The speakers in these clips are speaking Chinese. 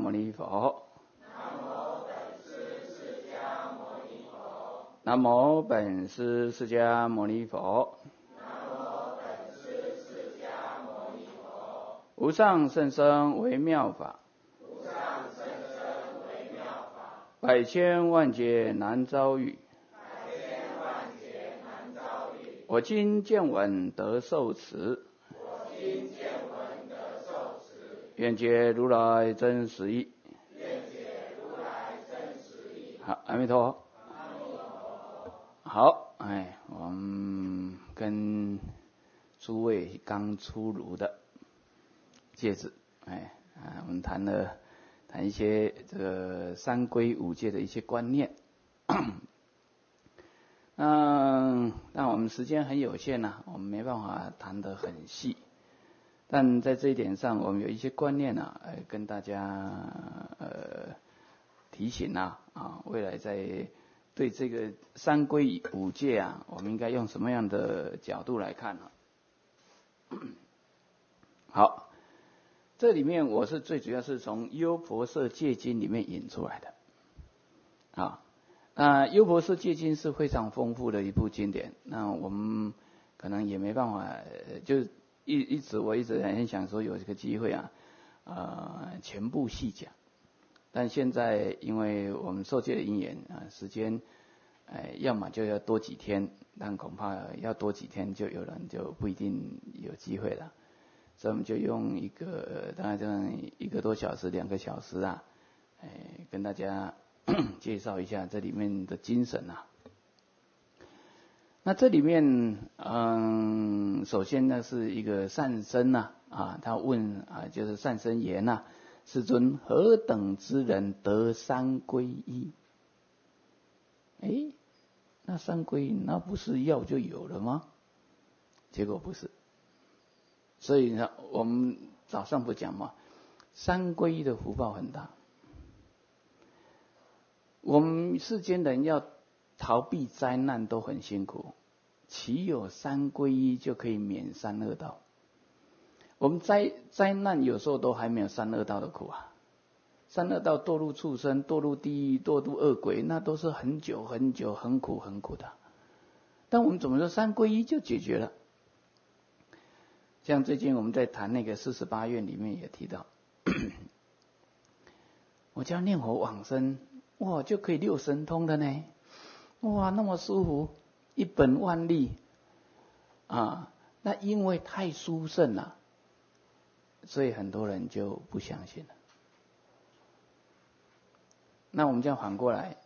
牟尼佛。南无本师释迦牟尼佛。无上甚深微妙法，百千万劫难遭遇。我今见闻得受持，愿解如来真实义。好，阿弥陀佛。好，我们跟诸位刚出炉的戒指，我们谈一些这个三皈五戒的一些观念。但我们时间很有限啊，我们没办法谈得很细。但在这一点上，我们有一些观念啊，跟大家提醒啊，未来在对这个三皈五戒啊，我们应该用什么样的角度来看呢？好，这里面我是最主要是从《优婆塞戒经》里面引出来的。《优婆塞戒经》是非常丰富的一部经典，那我们可能也没办法，就我一直很想说有这个机会啊，全部细讲。但现在因为我们受戒的因缘啊，时间，要么就要多几天，但恐怕要多几天就有人就不一定有机会了，所以我们就用大概这样1个多小时、2个小时啊，跟大家介绍一下这里面的精神啊。那这里面，首先呢是一个善生他问就是善生言世尊，何等之人得三皈依？那三皈依那不是要就有了吗？结果不是。所以呢，我们早上不讲嘛，三皈依的福报很大。我们世间人要逃避灾难都很辛苦，岂有三皈依就可以免三恶道？我们灾难有时候都还没有三恶道的苦啊。三恶道堕入畜生、堕入地狱、堕入恶鬼，那都是很久很久、很苦很苦的。但我们怎么说三皈依就解决了？像最近我们在谈那个48愿里面也提到，我只要念佛往生，哇，就可以六神通了呢！哇，那么舒服，一本万利啊！那因为太殊胜了，所以很多人就不相信了。那我们这样反过来，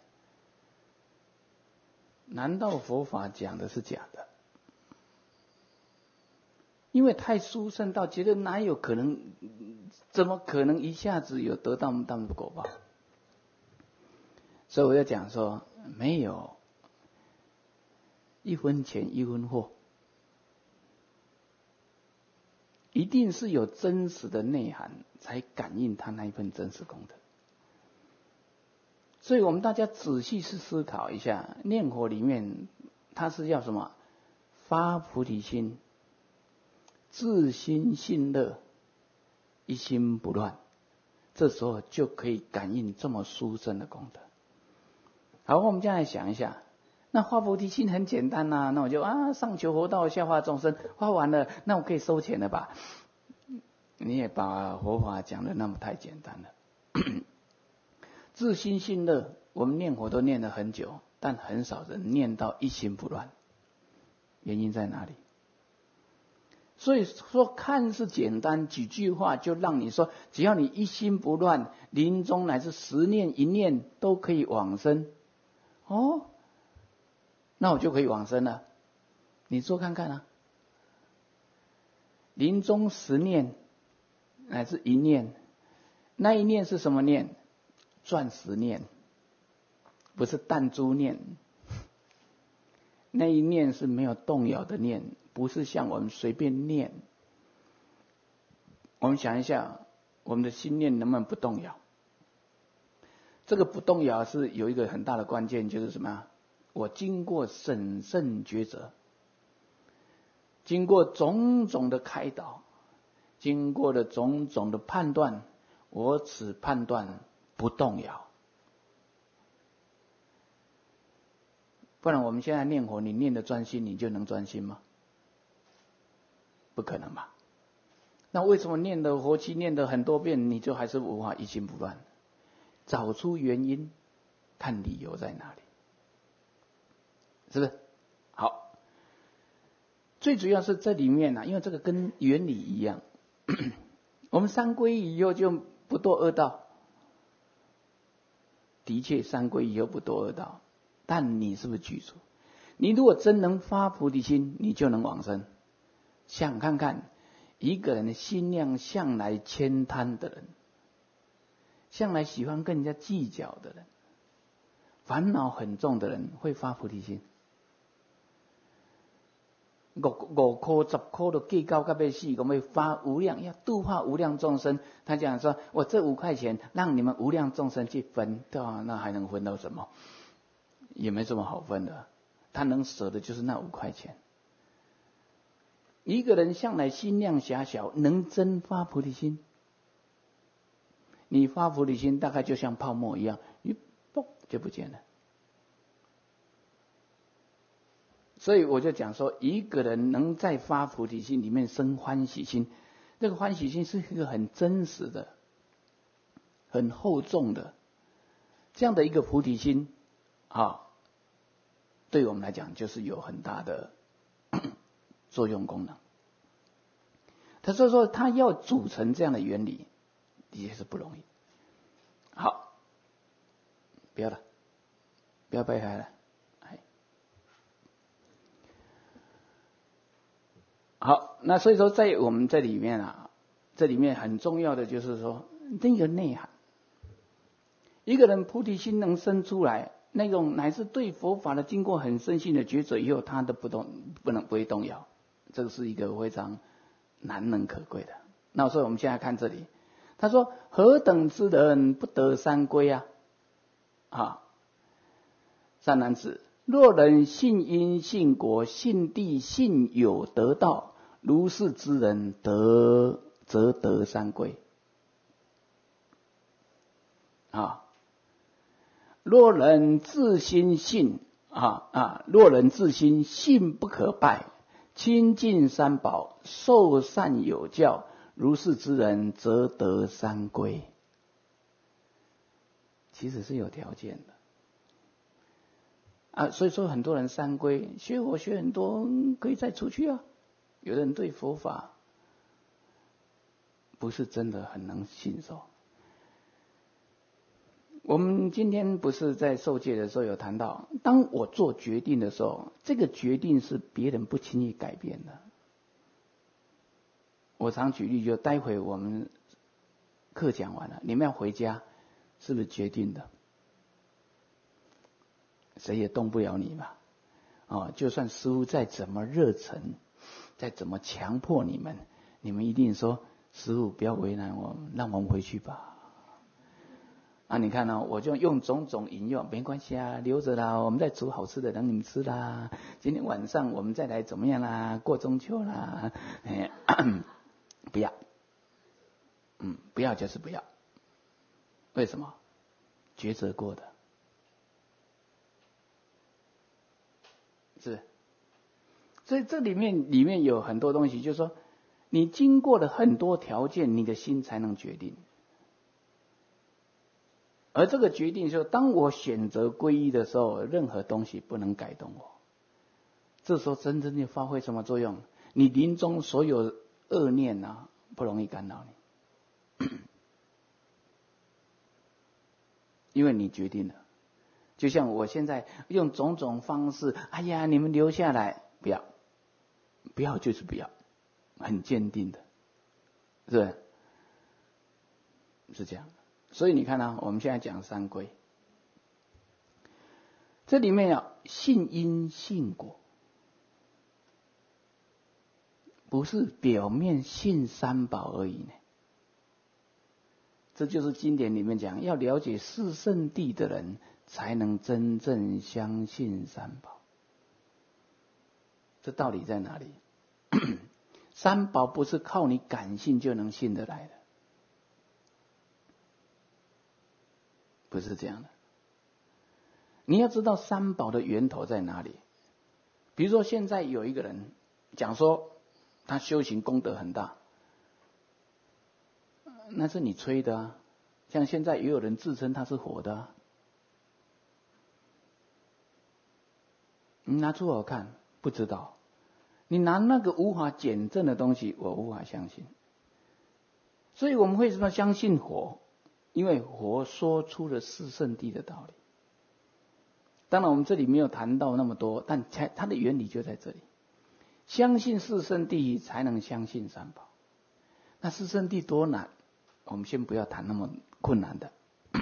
难道佛法讲的是假的？因为太殊胜到觉得哪有可能，怎么可能一下子有得到那么多果报？所以我要讲说，没有一分钱一分货，一定是有真实的内涵，才感应他那一份真实功德。所以我们大家仔细去思考一下，念佛里面它是要什么？发菩提心，自心信乐，一心不乱，这时候就可以感应这么殊胜的功德。好，我们现在想一下，那发菩提心很简单那我就上求佛道，下化众生，发完了，那我可以收钱了吧？你也把佛法讲的那么太简单了。自心信乐，我们念佛都念了很久，但很少人念到一心不乱，原因在哪里？所以说看似简单，几句话就让你说，只要你一心不乱，临终乃至10念1念都可以往生。那我就可以往生了。你做看看啊，临终10念乃至1念，那一念是什么念？钻石念，不是弹珠念。那一念是没有动摇的念，不是像我们随便念。我们想一下，我们的心念能不能不动摇？这个不动摇是有一个很大的关键，就是什么？我经过审慎抉择，经过种种的开导，经过了种种的判断， 我只判断不动摇。不然我们现在念佛，你念得专心，你就能专心吗？不可能吧？那为什么念的佛七念的很多遍，你就还是无法一心不乱？找出原因，看理由在哪里，是不是？好，最主要是这里面因为这个跟原理一样，我们三皈依以后就不堕恶道，的确三皈依以后不堕恶道，但你是不是具足？你如果真能发菩提心，你就能往生。想看看一个人的心量向来悭贪的人，向来喜欢跟人家计较的人，烦恼很重的人，会发菩提心。5块10块都计较到要死，我们发无量，要度化无量众生。他讲说，我这5块钱让你们无量众生去分，对吧？那还能分到什么？也没什么好分的。他能舍的就是那5块钱。一个人向来心量狭小，能真发菩提心？你发菩提心大概就像泡沫一样，一嘣就不见了。所以我就讲说，一个人能在发菩提心里面生欢喜心，这个欢喜心是一个很真实的、很厚重的这样的一个菩提心对我们来讲就是有很大的作用功能。他说他要组成这样的原理，的确是不容易。好，不要了，不要掰开了。好，那所以说在我们这里面这里面很重要的就是说那个内涵。一个人菩提心能生出来，那种乃是对佛法的经过很深信的抉择以后，他都不会动摇，这个是一个非常难能可贵的。那所以我们现在看这里，他说何等之人不得三皈善男子，若人信因信果信地信有得道，如是之人则得三皈若人自心信若人自心信不可败，亲近三宝，受善有教，如是之人则得三皈。其实是有条件的所以说很多人三皈学佛学很多可以再出去有的人对佛法不是真的很能信受。我们今天不是在受戒的时候有谈到，当我做决定的时候，这个决定是别人不轻易改变的。我常举例，就待会我们课讲完了，你们要回家，是不是决定的？谁也动不了你嘛。就算师父再怎么热忱，再怎么强迫你们一定说师父不要为难我们，让我们回去吧。你看我就用种种引诱，没关系留着啦，我们再煮好吃的等你们吃啦。今天晚上我们再来怎么样啦？过中秋啦。不要，不要就是不要。为什么？抉择过的，是。所以这里面有很多东西，就是说，你经过了很多条件，你的心才能决定。而这个决定就是，当我选择皈依的时候，任何东西不能改动我。这时候真正的发挥什么作用？你临终所有恶念不容易干扰你，因为你决定了。就像我现在用种种方式，你们留下来，不要就是不要，很坚定的，是不是？是这样。所以你看我们现在讲三皈，这里面信因信果，不是表面信三宝而已呢。这就是经典里面讲，要了解四圣谛的人，才能真正相信三宝。这道理在哪里？三宝不是靠你感性就能信得来的。 不是这样的。你要知道三宝的源头在哪里。比如说现在有一个人讲说他修行功德很大，那是你吹的啊。像现在也有人自称他是佛的啊，你拿出我看，不知道。你拿那个无法检证的东西，我无法相信。所以我们为什么相信佛？因为佛说出了四圣谛的道理。当然我们这里没有谈到那么多，但它的原理就在这里。相信四圣谛才能相信三宝。那四圣谛多难？我们先不要谈那么困难的。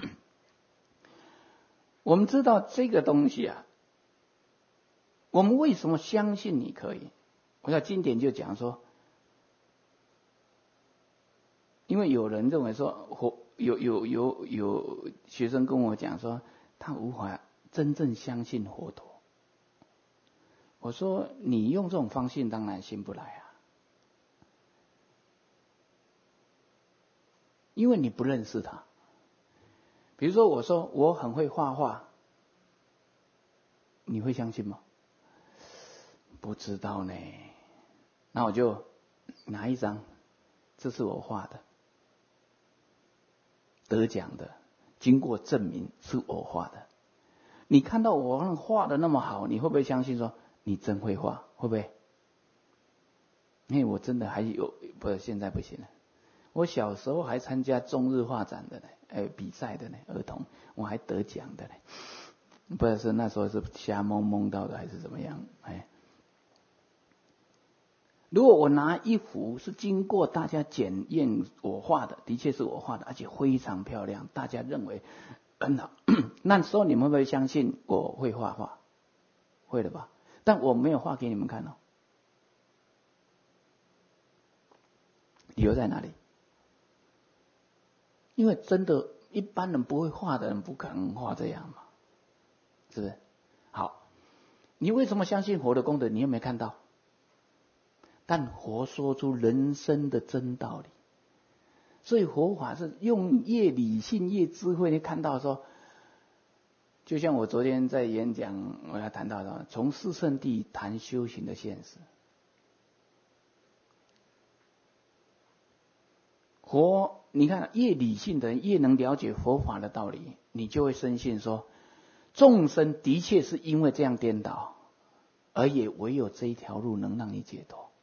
我们知道这个东西啊，我们为什么相信你可以？我想经典就讲说，因为有人认为说，有学生跟我讲说，他无法真正相信佛陀。我说你用这种方式当然信不来啊，因为你不认识他。比如说我说我很会画画，你会相信吗？不知道呢。那我就拿一张，这是我画的，得奖的，经过证明是我画的。你看到我画的那么好，你会不会相信说你真会画？会不会？因为我真的还有，不是现在不行了。我小时候还参加中日画展的呢，比赛的呢，儿童，我还得奖的呢。不知道是那时候是瞎蒙到的还是怎么样，如果我拿一幅是经过大家检验我画的，的确是我画的，而且非常漂亮，大家认为很好，那时候你们会不会相信我会画画？会的吧？但我没有画给你们看哦。理由在哪里？因为真的一般人不会画的人不可能画这样嘛，是不是？好，你为什么相信佛的功德？你有没有看到？但佛说出人生的真道理，所以佛法是用越理性越智慧。你看到说，就像我昨天在演讲，我要谈到的，从四圣谛谈修行的现实。佛，你看越理性的人越能了解佛法的道理，你就会深信说，众生的确是因为这样颠倒，而也唯有这一条路能让你解脱。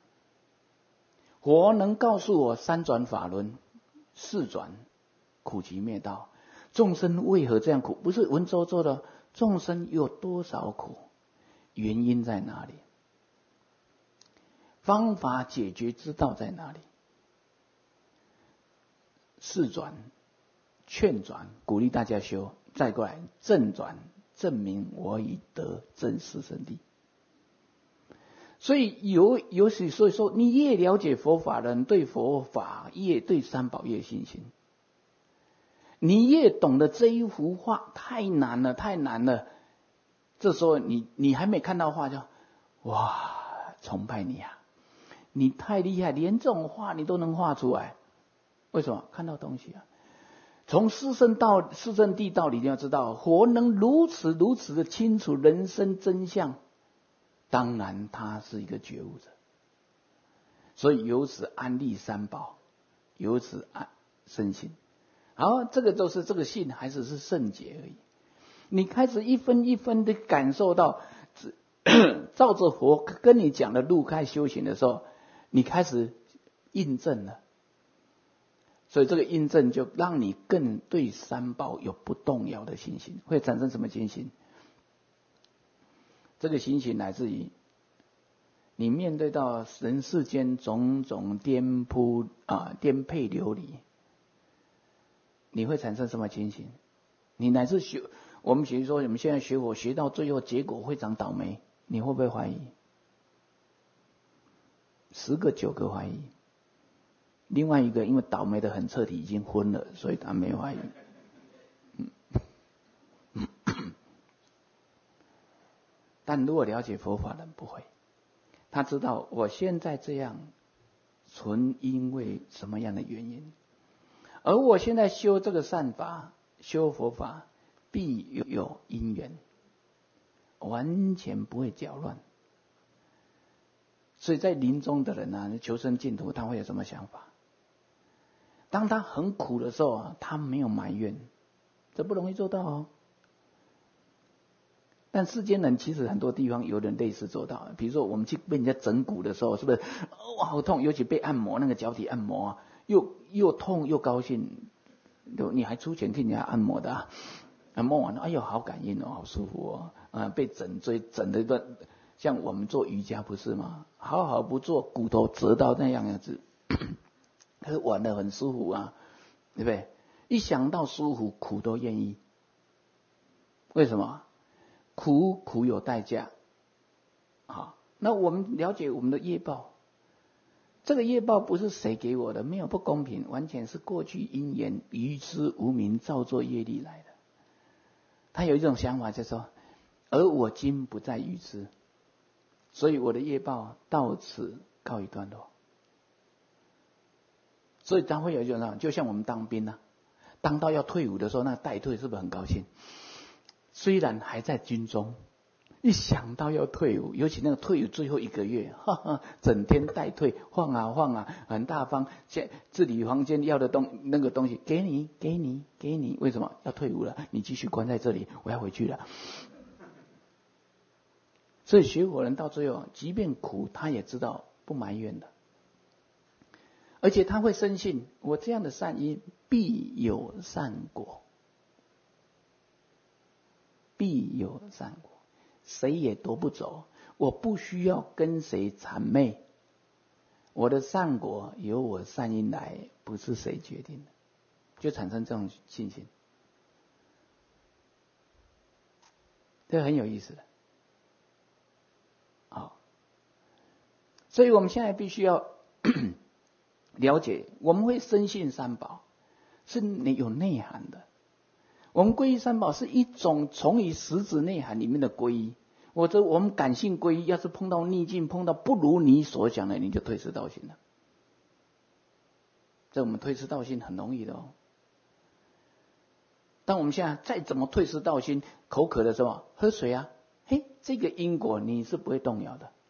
佛能告诉我三转法轮，四转苦集灭道，众生为何这样苦？不是文绉绉的，众生有多少苦？原因在哪里？方法解决之道在哪里？四转劝转，鼓励大家修，再过来正转，证明我已得正四圣谛。所以所以说，你越了解佛法的人，对佛法越对三宝越信心。你越懂得这一幅画太难了，太难了。这时候你还没看到画，就哇，崇拜你啊！你太厉害，连这种画你都能画出来。为什么？看到东西啊！从四圣谛道理，你要知道，佛能如此的清楚人生真相。当然他是一个觉悟者，所以由此安立三宝，由此生信。好，这个都是这个信还是圣解而已。你开始一分一分的感受到，照着佛跟你讲的路开修行的时候，你开始印证了。所以这个印证就让你更对三宝有不动摇的信心。会产生什么信心？这个信心来自于你面对到人世间种种颠沛流离，你会产生什么情形？你乃至我们比如说我们现在学佛学到最后结果非常倒霉，你会不会怀疑？10个9个怀疑。另外一个因为倒霉的很彻底，已经昏了，所以他没怀疑。但如果了解佛法的人不会，他知道我现在这样纯因为什么样的原因，而我现在修这个善法修佛法必有因缘，完全不会搅乱。所以在临终的人啊，求生净土，他会有什么想法？当他很苦的时候啊，他没有埋怨，这不容易做到哦。但世间人其实很多地方有人类似做到，比如说我们去被人家整骨的时候，是不是哇好痛？尤其被按摩那个脚底按摩啊，又痛又高兴，你还出钱给人家按摩的啊？按摩完了，哎呦好感应哦，好舒服哦，被整椎整的一段，像我们做瑜伽不是吗？好好不做，骨头折到那样子，可是玩得很舒服啊，对不对？一想到舒服，苦都愿意。为什么？苦有代价。好，那我们了解我们的业报，这个业报不是谁给我的，没有不公平，完全是过去因缘愚痴无明造作业力来的。他有一种想法，就是说，而我今不再愚痴，所以我的业报到此告一段落。所以他会有一种，就像我们当兵啊，当到要退伍的时候，那待退是不是很高兴？虽然还在军中，一想到要退伍，尤其那个退伍最后1个月，整天待退，晃啊晃啊，很大方。自己房间要的那个东西给你，为什么要退伍了？你继续关在这里，我要回去了。所以学佛人到最后，即便苦，他也知道不埋怨的，而且他会深信，我这样的善因必有善果。必有善果，谁也夺不走。我不需要跟谁谄媚，我的善果由我善因来，不是谁决定的，就产生这种信心，这很有意思的。好，所以我们现在必须要了解，我们会深信三宝，是有内涵的。我们皈依三宝是一种从于实质内涵里面的皈依。我们感性皈依，要是碰到逆境，碰到不如你所想的，你就退失道心了。这我们退失道心很容易的哦。当我们现在再怎么退失道心，口渴的时候喝水啊，这个因果你是不会动摇的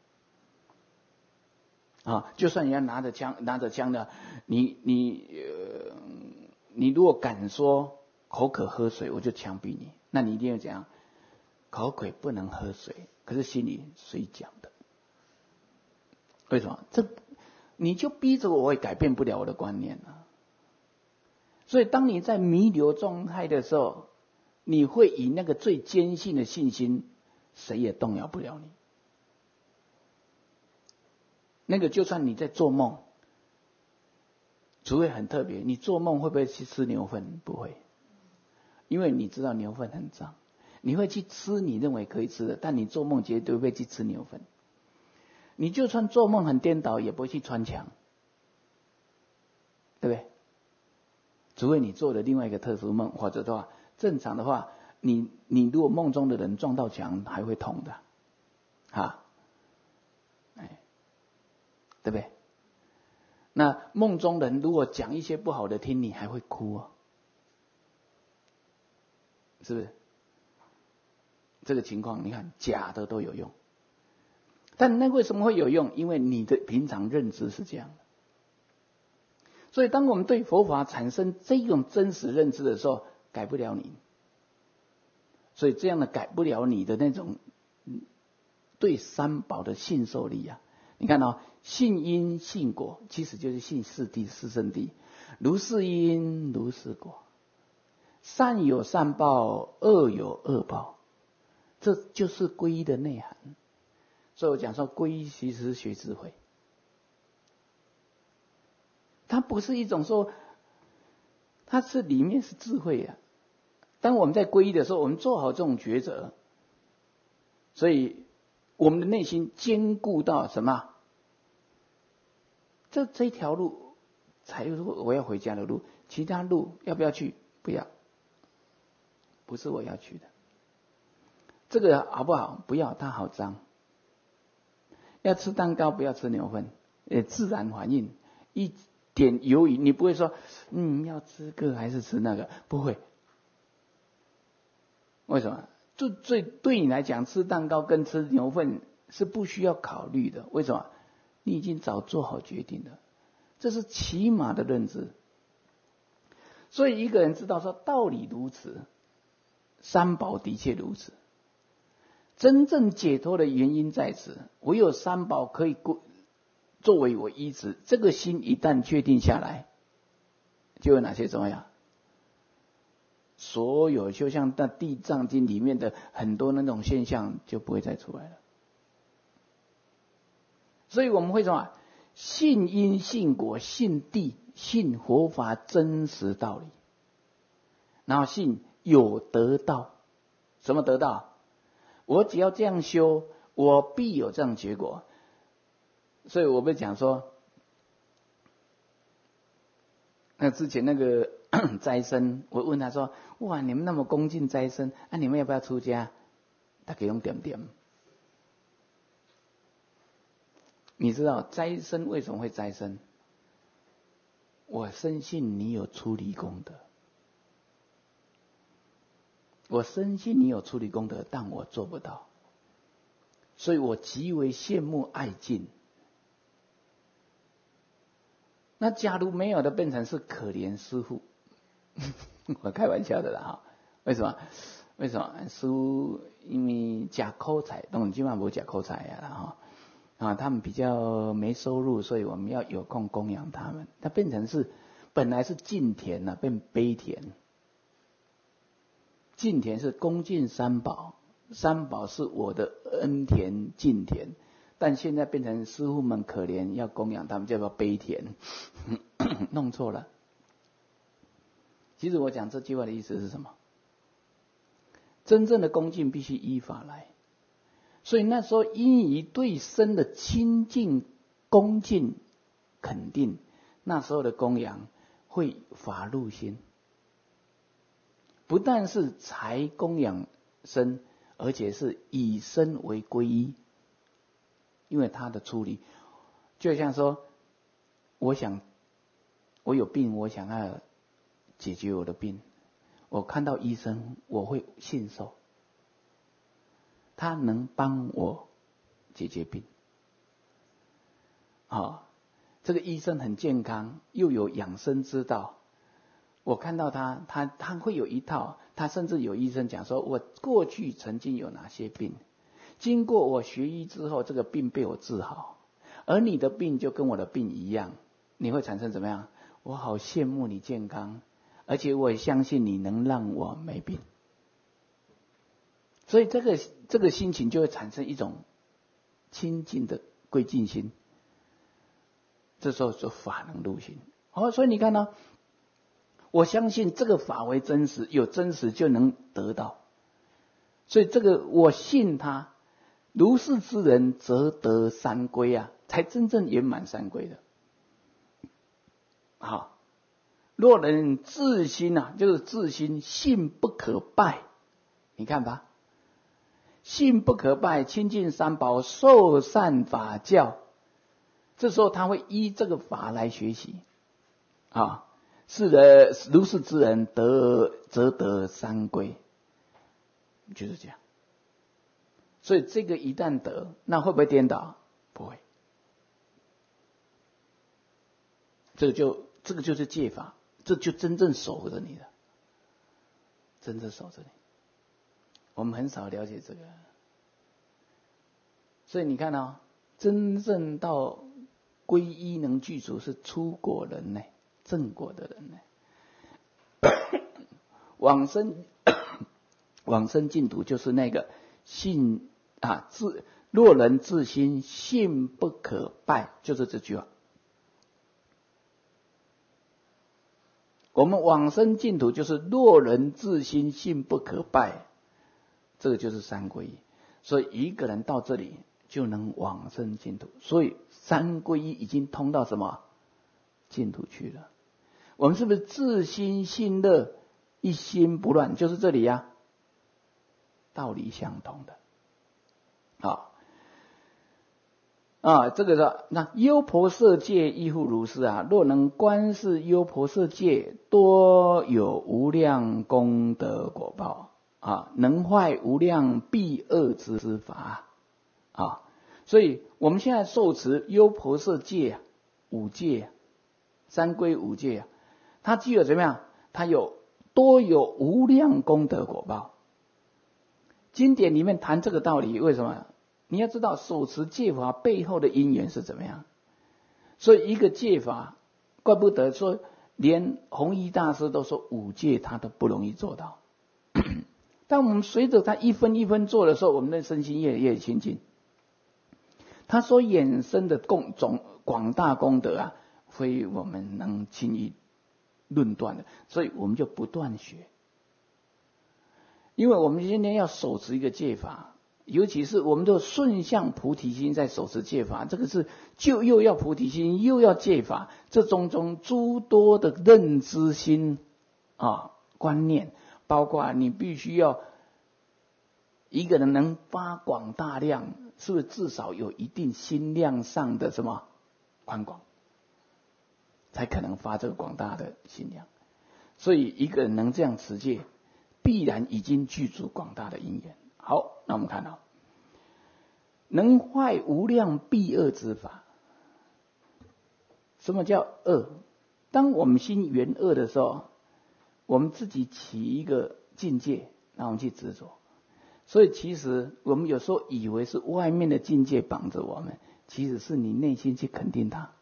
啊。就算人家拿着枪的，你如果敢说口渴喝水，我就枪毙你。那你一定要怎样？口渴不能喝水，可是心里谁讲的？为什么？你就逼着我也改变不了我的观念啊。所以当你在弥留状态的时候，你会以那个最坚信的信心，谁也动摇不了你。那个就算你在做梦，除非很特别，你做梦会不会去吃牛粪？不会。因为你知道牛粪很脏，你会去吃你认为可以吃的，但你做梦绝对不会去吃牛粪。你就算做梦很颠倒，也不会去穿墙，对不对？除非你做了另外一个特殊梦，或者的话，正常的话，你如果梦中的人撞到墙还会痛的，对不对？那梦中人如果讲一些不好的听，你还会哭哦。是不是？这个情况你看假的都有用，但那为什么会有用？因为你的平常认知是这样的。所以当我们对佛法产生这种真实认知的时候，改不了你。所以这样的改不了你的那种对三宝的信受力啊，你看信因信果，其实就是信四谛四圣谛，如是因如是果。善有善报，恶有恶报，这就是皈依的内涵。所以我讲说，皈依其实是学智慧，它不是一种说，它是里面是智慧啊。当我们在皈依的时候，我们做好这种抉择，所以我们的内心坚固到什么？这条路才是我要回家的路，其他路要不要去？不要。不是我要去的，这个好不好？不要，它好脏。要吃蛋糕，不要吃牛粪，自然反应。一点犹豫，你不会说，要吃个还是吃那个，不会， 为什么？对你来讲，吃蛋糕跟吃牛粪是不需要考虑的。为什么？你已经早做好决定了，这是起码的认知。所以一个人知道说道理如此，三宝的确如此。真正解脱的原因在此，唯有三宝可以作为我依止。这个心一旦确定下来，就有哪些重要？所有就像那《地藏经》里面的很多那种现象就不会再出来了。所以我们会说信因信果信地信佛法真实道理，然后信有得到。什么得到？我只要这样修，我必有这样结果。所以我们讲说，那之前那个斋僧，我问他说：哇，你们那么恭敬斋僧，你们要不要出家？他给用点点。你知道斋僧为什么会斋僧？我深信你有出离功德，我深信你有出离功德，但我做不到，所以我极为羡慕爱敬。那假如没有的，变成是可怜师父。我开玩笑的啦哈。为什么？为什么？师父因为假口才，当然基本上没假口才呀哈。他们比较没收入，所以我们要有空供养他们。它变成是本来是敬田啊，变悲田。敬田是恭敬三宝，三宝是我的恩田敬田，但现在变成师父们可怜，要供养他们，叫做悲田，弄错了。其实我讲这句话的意思是什么？真正的恭敬必须依法来。所以那时候因于对身的亲近、恭敬、肯定，那时候的供养会法入心，不但是才供养身，而且是以身为皈依。因为他的出离，就像说，我有病，我想要解决我的病，我看到医生，我会信受。他能帮我解决病，这个医生很健康，又有养生之道。我看到他会有一套，他甚至有医生讲说，我过去曾经有哪些病，经过我学医之后，这个病被我治好，而你的病就跟我的病一样，你会产生怎么样？我好羡慕你健康，而且我也相信你能让我没病。所以这个心情就会产生一种亲近的归敬心，这时候就法能入心。所以你看呢，我相信这个法为真实，有真实就能得到。所以这个我信他，如是之人则得三归啊，才真正圆满三归的。好，若人自心就是自心，信不可败。你看吧。信不可败，亲近三宝，受善法教。这时候他会依这个法来学习，是的，如是之人则得三归，就是这样。所以这个一旦得，那会不会颠倒？不会。这个就是戒法，这就真正守着你的，真正守着你。我们很少了解这个，所以你看真正到皈依能具足是出果人呢，正果的人呢。往生净土就是那个信若人自心，信不可败，就是这句话。我们往生净土就是若人自心，信不可败。这个就是三皈依，所以一个人到这里就能往生净土。所以三皈依已经通到什么？净土去了。我们是不是自心信乐，一心不乱？就是这里呀，道理相同的。这个是那优婆塞戒亦复如是若能观视优婆塞戒，多有无量功德果报。 能坏无量避恶之法啊。所以我们现在受持优婆塞戒五戒三归五戒它具有怎么样？它多有无量功德果报。经典里面谈这个道理，为什么？你要知道手持戒法背后的因缘是怎么样。所以一个戒法，怪不得说连弘一大师都说五戒他都不容易做到。但我们随着他一分一分做的时候，我们的身心越亲近，他所衍生的广大功德非我们能轻易论断的。所以我们就不断学。因为我们今天要守持一个戒法，尤其是我们的顺向菩提心在守持戒法，这个是就又要菩提心又要戒法，这种种诸多的认知心观念，包括你必须要一个人能发广大量，是不是至少有一定心量上的什么宽广，才可能发这个广大的心量。所以一个人能这样持戒，必然已经具足广大的因缘。好，那我们看到能坏无量避恶之法。什么叫恶？当我们心缘恶的时候，我们自己起一个境界，让我们去执着。所以其实我们有时候以为是外面的境界绑着我们，其实是你内心去肯定它，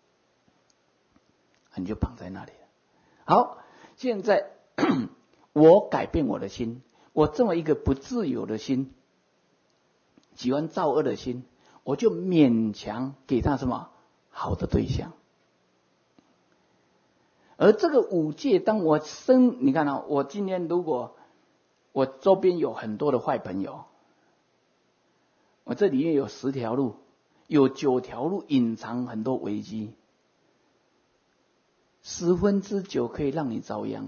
你就绑在那里了。好，现在我改变我的心，我这么一个不自由的心，喜欢造恶的心，我就勉强给他什么好的对象。而这个五戒，当我你看我今天如果我周边有很多的坏朋友，我这里面有10条路，有9条路隐藏很多危机，9%可以让你遭殃。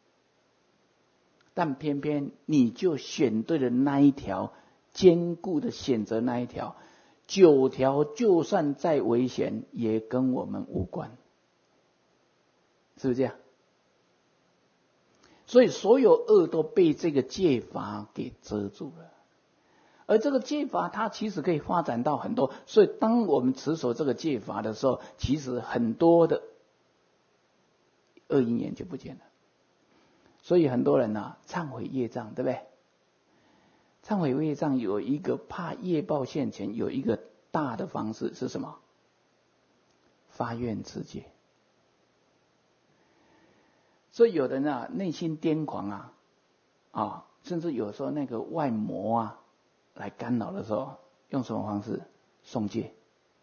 但偏偏你就选对了那一条，坚固的选择那一条，9条就算再危险也跟我们无关，是不是这样？所以所有恶都被这个戒法给遮住了。而这个戒法它其实可以发展到很多，所以当我们持守这个戒法的时候，其实很多的恶因缘就不见了。所以很多人忏悔业障，对不对？忏悔业障有一个怕业报现前，有一个大的方式是什么？发愿持戒。所以有的人内心癫狂甚至有时候那个外魔来干扰的时候，用什么方式？诵戒。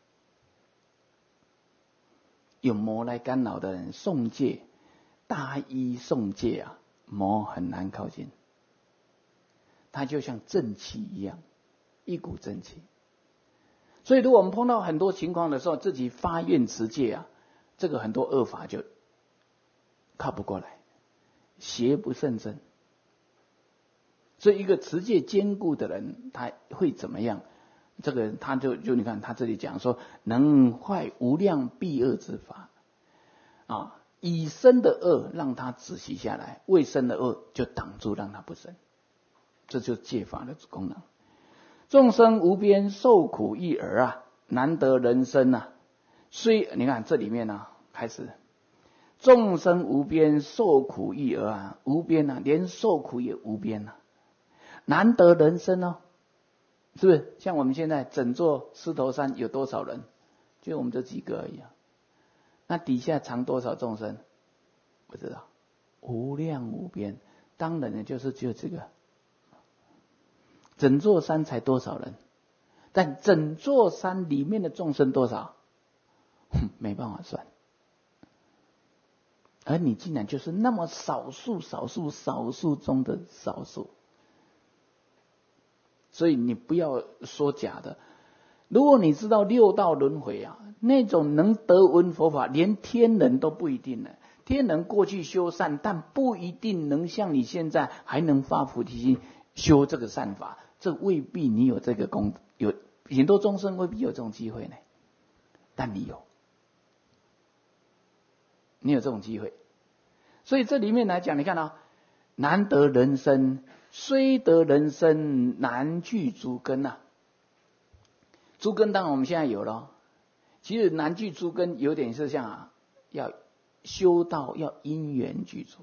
有魔来干扰的人诵戒，大依诵戒魔很难靠近。它就像正气一样，一股正气。所以如果我们碰到很多情况的时候，自己发愿持戒这个很多恶法就靠不过来，邪不胜正。所以一个持戒坚固的人，他会怎么样？这个他就你看他这里讲说，能坏无量避恶之法以生的恶让他止息下来，未生的恶就挡住让他不生，这就是戒法的功能。众生无边受苦一儿难得人生虽你看这里面开始众生无边受苦一儿无边连受苦也无边难得人生是不是？像我们现在整座狮头山有多少人？就我们这几个而已那底下藏多少众生？不知道，无量无边。当然就是只有这个。整座山才多少人？但整座山里面的众生多少？没办法算。而你竟然就是那么少数中的少数。所以你不要说假的。如果你知道六道轮回那种能得闻佛法，连天人都不一定呢。天人过去修善，但不一定能像你现在还能发菩提心修这个善法，这未必你有这个有很多众生未必有这种机会呢，但你有这种机会。所以这里面来讲，你看难得人生虽得人身，难具诸根啊。诸根当然我们现在有了，其实难具诸根有点是像要修道要因缘具足。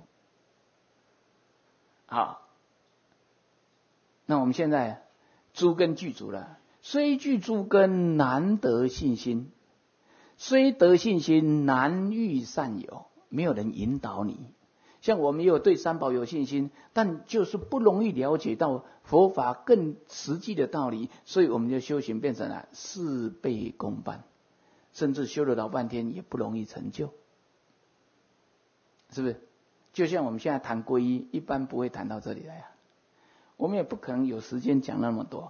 好，那我们现在诸根具足了，虽具诸根，难得信心；虽得信心，难遇善友。没有人引导你。像我们也有对三宝有信心，但就是不容易了解到佛法更实际的道理，所以我们就修行变成了事倍功半，甚至修了老半天也不容易成就，是不是？就像我们现在谈皈依，一般不会谈到这里来啊，我们也不可能有时间讲那么多。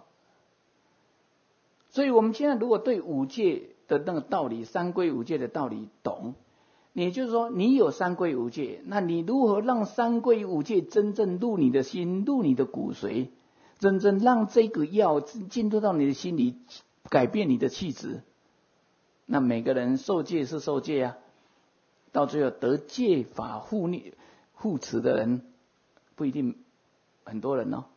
所以我们现在如果对五戒的那个道理，三皈五戒的道理懂，也就是说你有三皈五戒，那你如何让三皈五戒真正入你的心，入你的骨髓，真正让这个药进入到你的心里，改变你的气质？那每个人受戒是受戒啊，到最后得戒法护持的人不一定很多人哦，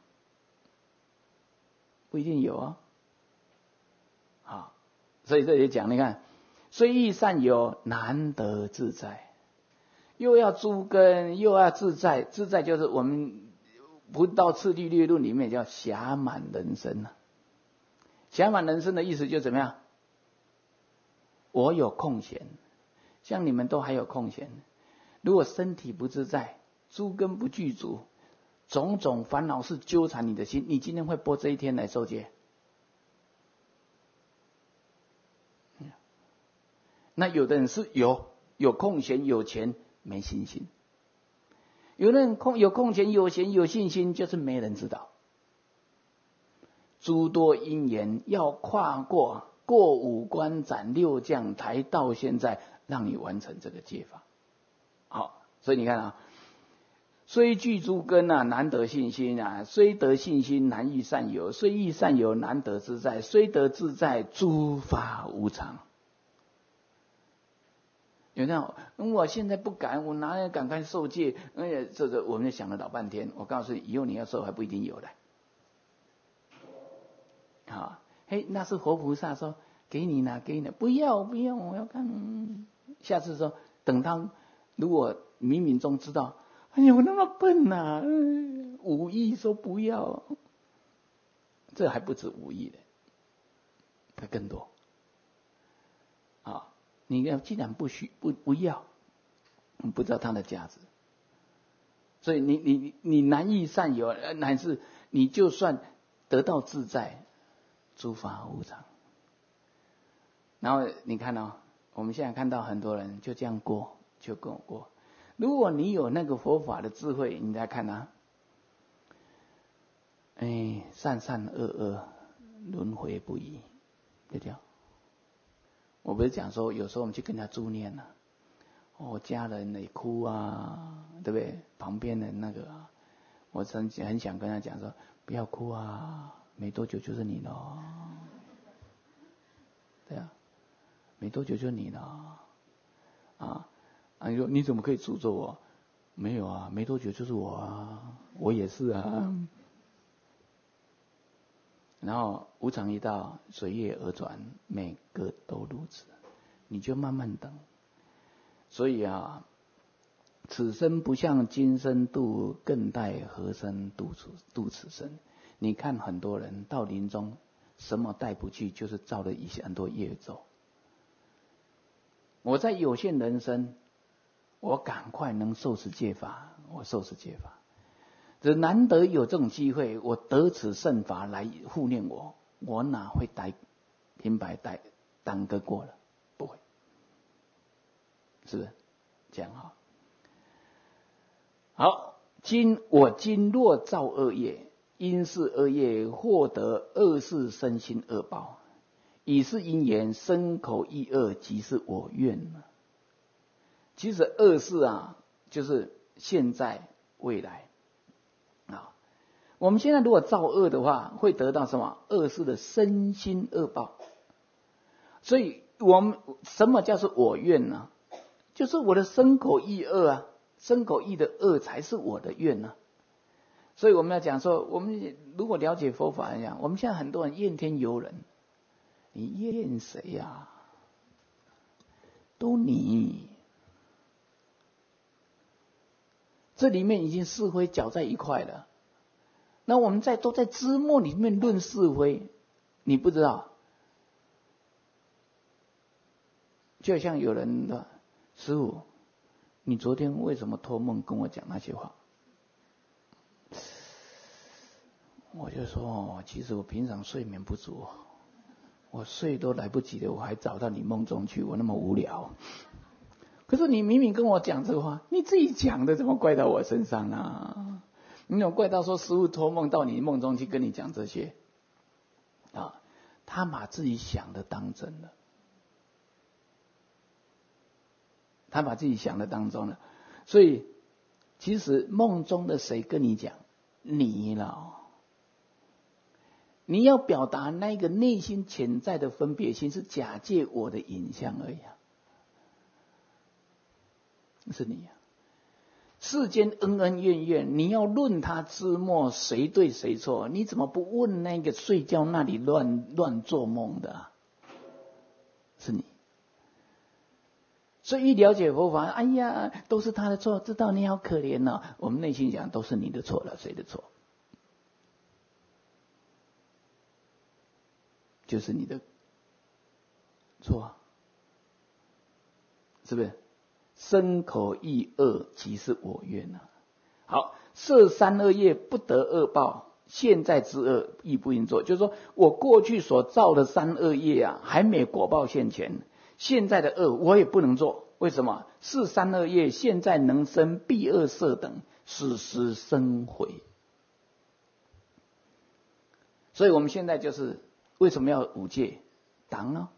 不一定有啊。好，所以这里讲，你看，虽遇善友，难得自在。又要诸根，又要自在。自在就是我们不到次第略论里面叫暇满人生啊。暇满人生的意思就怎么样？我有空闲，像你们都还有空闲。如果身体不自在，诸根不具足，种种烦恼是纠缠你的心，你今天会拨这一天来受戒？那有的人是有空闲有钱没信心，有的人有空闲有闲有信心，就是没人知道。诸多因缘要跨过五关斩六将，才到现在让你完成这个戒法。好，所以你看啊，虽具诸根啊，难得信心啊；虽得信心，难遇善友；虽遇善友，难得自在；虽得自在，诸法无常。有那种，我现在不敢，我哪里赶快受戒？这我们就想了老半天。我告诉你，以后你要受还不一定有的。好，那是活菩萨说给你呢，给你，不要，我要看。下次说，等他如果冥冥中知道，哎呀，我那么笨啊，无意说不要，这还不止无意的，还更多。啊。你既然不要，不知道它的价值，所以你难遇善友，乃至你就算得到自在，诸法无常。然后你看哦，我们现在看到很多人就这样过，就跟我过。如果你有那个佛法的智慧，你再看啊，善善恶恶，轮回不已，对不对？我不是讲说，有时候我们去跟人家助念了，家人也哭啊，对不对？旁边的那个，我很想跟他讲说，不要哭啊，没多久就是你了，对啊，没多久就是你了，你说你怎么可以诅咒我？没有啊，没多久就是我啊，我也是啊。然后无常一到，随业而转，每个都如此，你就慢慢等。所以啊，此生不向今生度，更待何生度此生。你看很多人到临终，什么带不去，就是造了很多业咒。我在有限人生，我赶快能受持戒法，我受持戒法。这难得有这种机会，我得此圣法来护念我哪会平白耽搁过了？不会，是不是这样啊？好，我今若造恶业，因是恶业获得恶事身心恶报，以是因缘身口意恶，即是我愿。其实恶事啊，就是现在未来。我们现在如果造恶的话，会得到什么？恶事的身心恶报。所以我们什么叫做我愿呢？就是我的身口意恶啊，身口意的恶才是我的愿呢。 所以我们要讲说，我们如果了解佛法来讲，我们现在很多人怨天尤人，你怨谁呀？都你。这里面已经是非搅在一块了。那我们都在枝末里面论是非，你不知道。就像有人的师父，你昨天为什么托梦跟我讲那些话？我就说，其实我平常睡眠不足，我睡都来不及了，我还找到你梦中去，我那么无聊。可是你明明跟我讲这个话，你自己讲的，怎么怪到我身上啊？你怎么怪到说师父托梦到你梦中去跟你讲这些？啊，他把自己想的当真了，他把自己想的当真了。所以，其实梦中的谁跟你讲？你了。你要表达那个内心潜在的分别心，是假借我的影像而已啊。是你啊！世间恩恩怨怨，你要论他之末谁对谁错，你怎么不问那个睡觉那里乱做梦的啊？是你。所以一了解佛法，哎呀，都是他的错，知道你好可怜哦。我们内心讲都是你的错了，谁的错？就是你的错啊，是不是？身口意恶，即是我愿啊。好，设三恶业不得恶报，现在之恶亦不应做。就是说我过去所造的三恶业啊，还没果报现前，现在的恶我也不能做。为什么？是三恶业现在能生必恶色等，时时生悔。所以我们现在就是为什么要五戒？挡啊！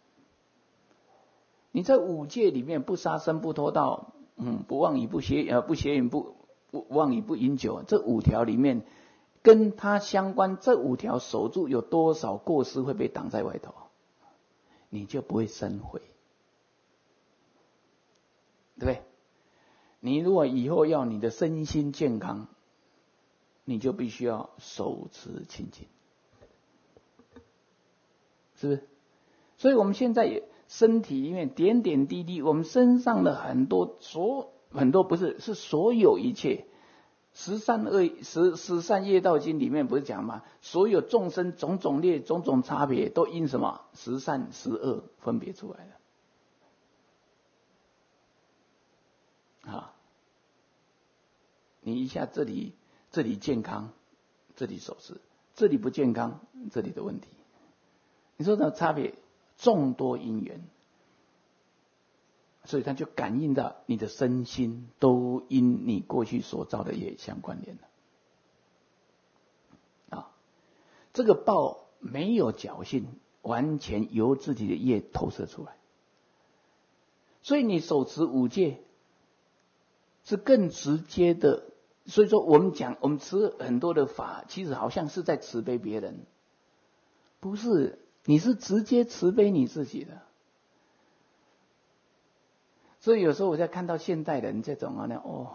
你在五戒里面不杀生、不偷盗、不妄语、不邪淫、不妄语、不饮酒，这5条里面跟它相关，这5条守住，有多少过失会被挡在外头？你就不会生悔，对不对？你如果以后要你的身心健康，你就必须要手持清净，是不是？所以我们现在也身体里面点点滴滴，我们身上的很多不是，是所有一切十善业道经里面不是讲吗？所有众生种种劣种种差别，都因什么十善十恶分别出来的啊！你一下这里健康，这里守持；这里不健康，这里的问题。你说这差别？众多因缘，所以它就感应到你的身心都因你过去所造的业相关联了啊。这个报没有侥幸，完全由自己的业投射出来。所以你手持五戒是更直接的。所以说我们持很多的法，其实好像是在慈悲别人，不是。你是直接慈悲你自己的，所以有时候我在看到现代人这种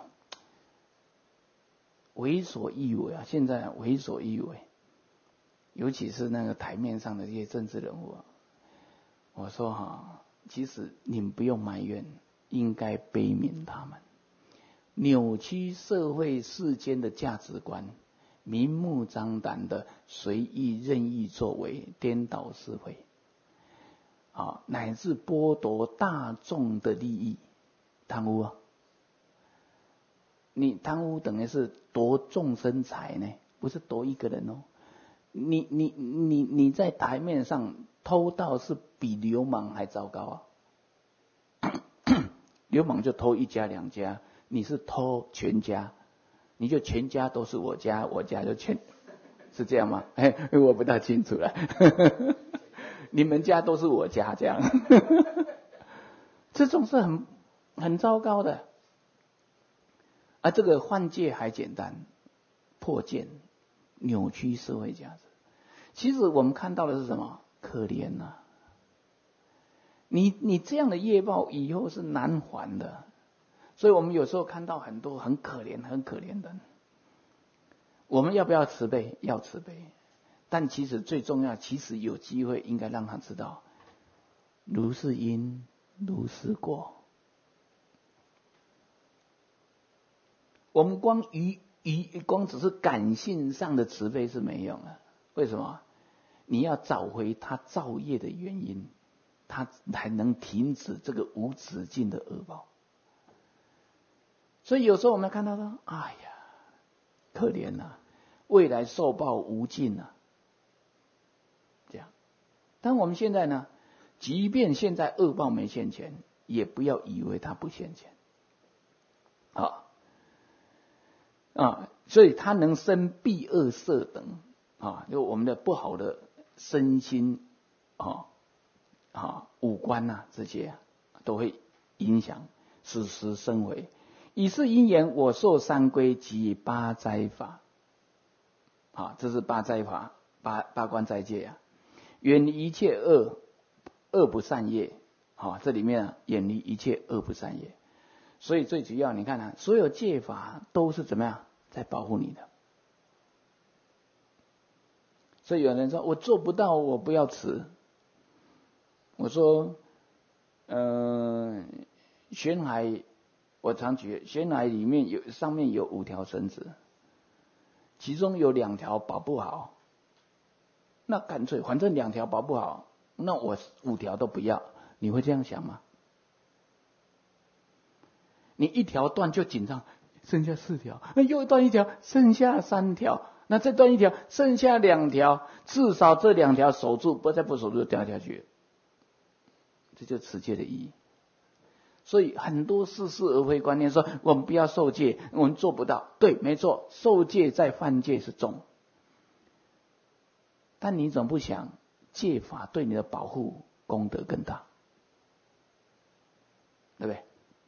为所欲为啊，现在为所欲为，尤其是那个台面上的这些政治人物啊，我说其实你们不用埋怨，应该悲悯他们，扭曲社会世间的价值观。明目张胆的随意任意作为，颠倒是非，乃至剥夺大众的利益，贪污啊！你贪污等于是夺众生财呢，不是夺一个人哦。你在台面上偷盗是比流氓还糟糕啊！流氓就偷1家2家，你是偷全家。你就全家都是我家，我家就全，是这样吗？我不大清楚了。你们家都是我家，这样，这种是很糟糕的。这个换戒还简单，破戒、扭曲社会价值。其实我们看到的是什么？可怜啊！你这样的业报以后是难还的。所以我们有时候看到很多很可怜的人， 我们要不要慈悲？要慈悲。但其实最重要，其实有机会应该让他知道，如是因，如是果。我们光只是感性上的慈悲是没用的。为什么？你要找回他造业的原因，他才能停止这个无止境的恶报。所以有时候我们看到说，哎呀，可怜啊，未来受报无尽啊，这样。但我们现在呢，即便现在恶报没现前，也不要以为它不现前。所以它能生避恶色等就我们的不好的身心五官这些都会影响时时生回。以是因缘，我受三归及八斋法。这是八斋法，八关斋戒远离一切恶不善业。这里面远离一切恶不善业。所以最主要你看所有戒法都是怎么样在保护你的。所以有人说我做不到，我不要持。我说玄海，我常举玄海里面上面有5条绳子，其中有2条保不好，那干脆反正2条保不好，那我5条都不要。你会这样想吗？你1条断就紧张，剩下4条，那又断1条，剩下3条，那再断1条，剩下2条，至少这2条守住，再不守住就掉下去了。这就是持戒的意义。所以很多似是而非观念说我们不要受戒，我们做不到。对，没错，受戒在犯戒是重，但你总不想戒法对你的保护功德更大，对不对？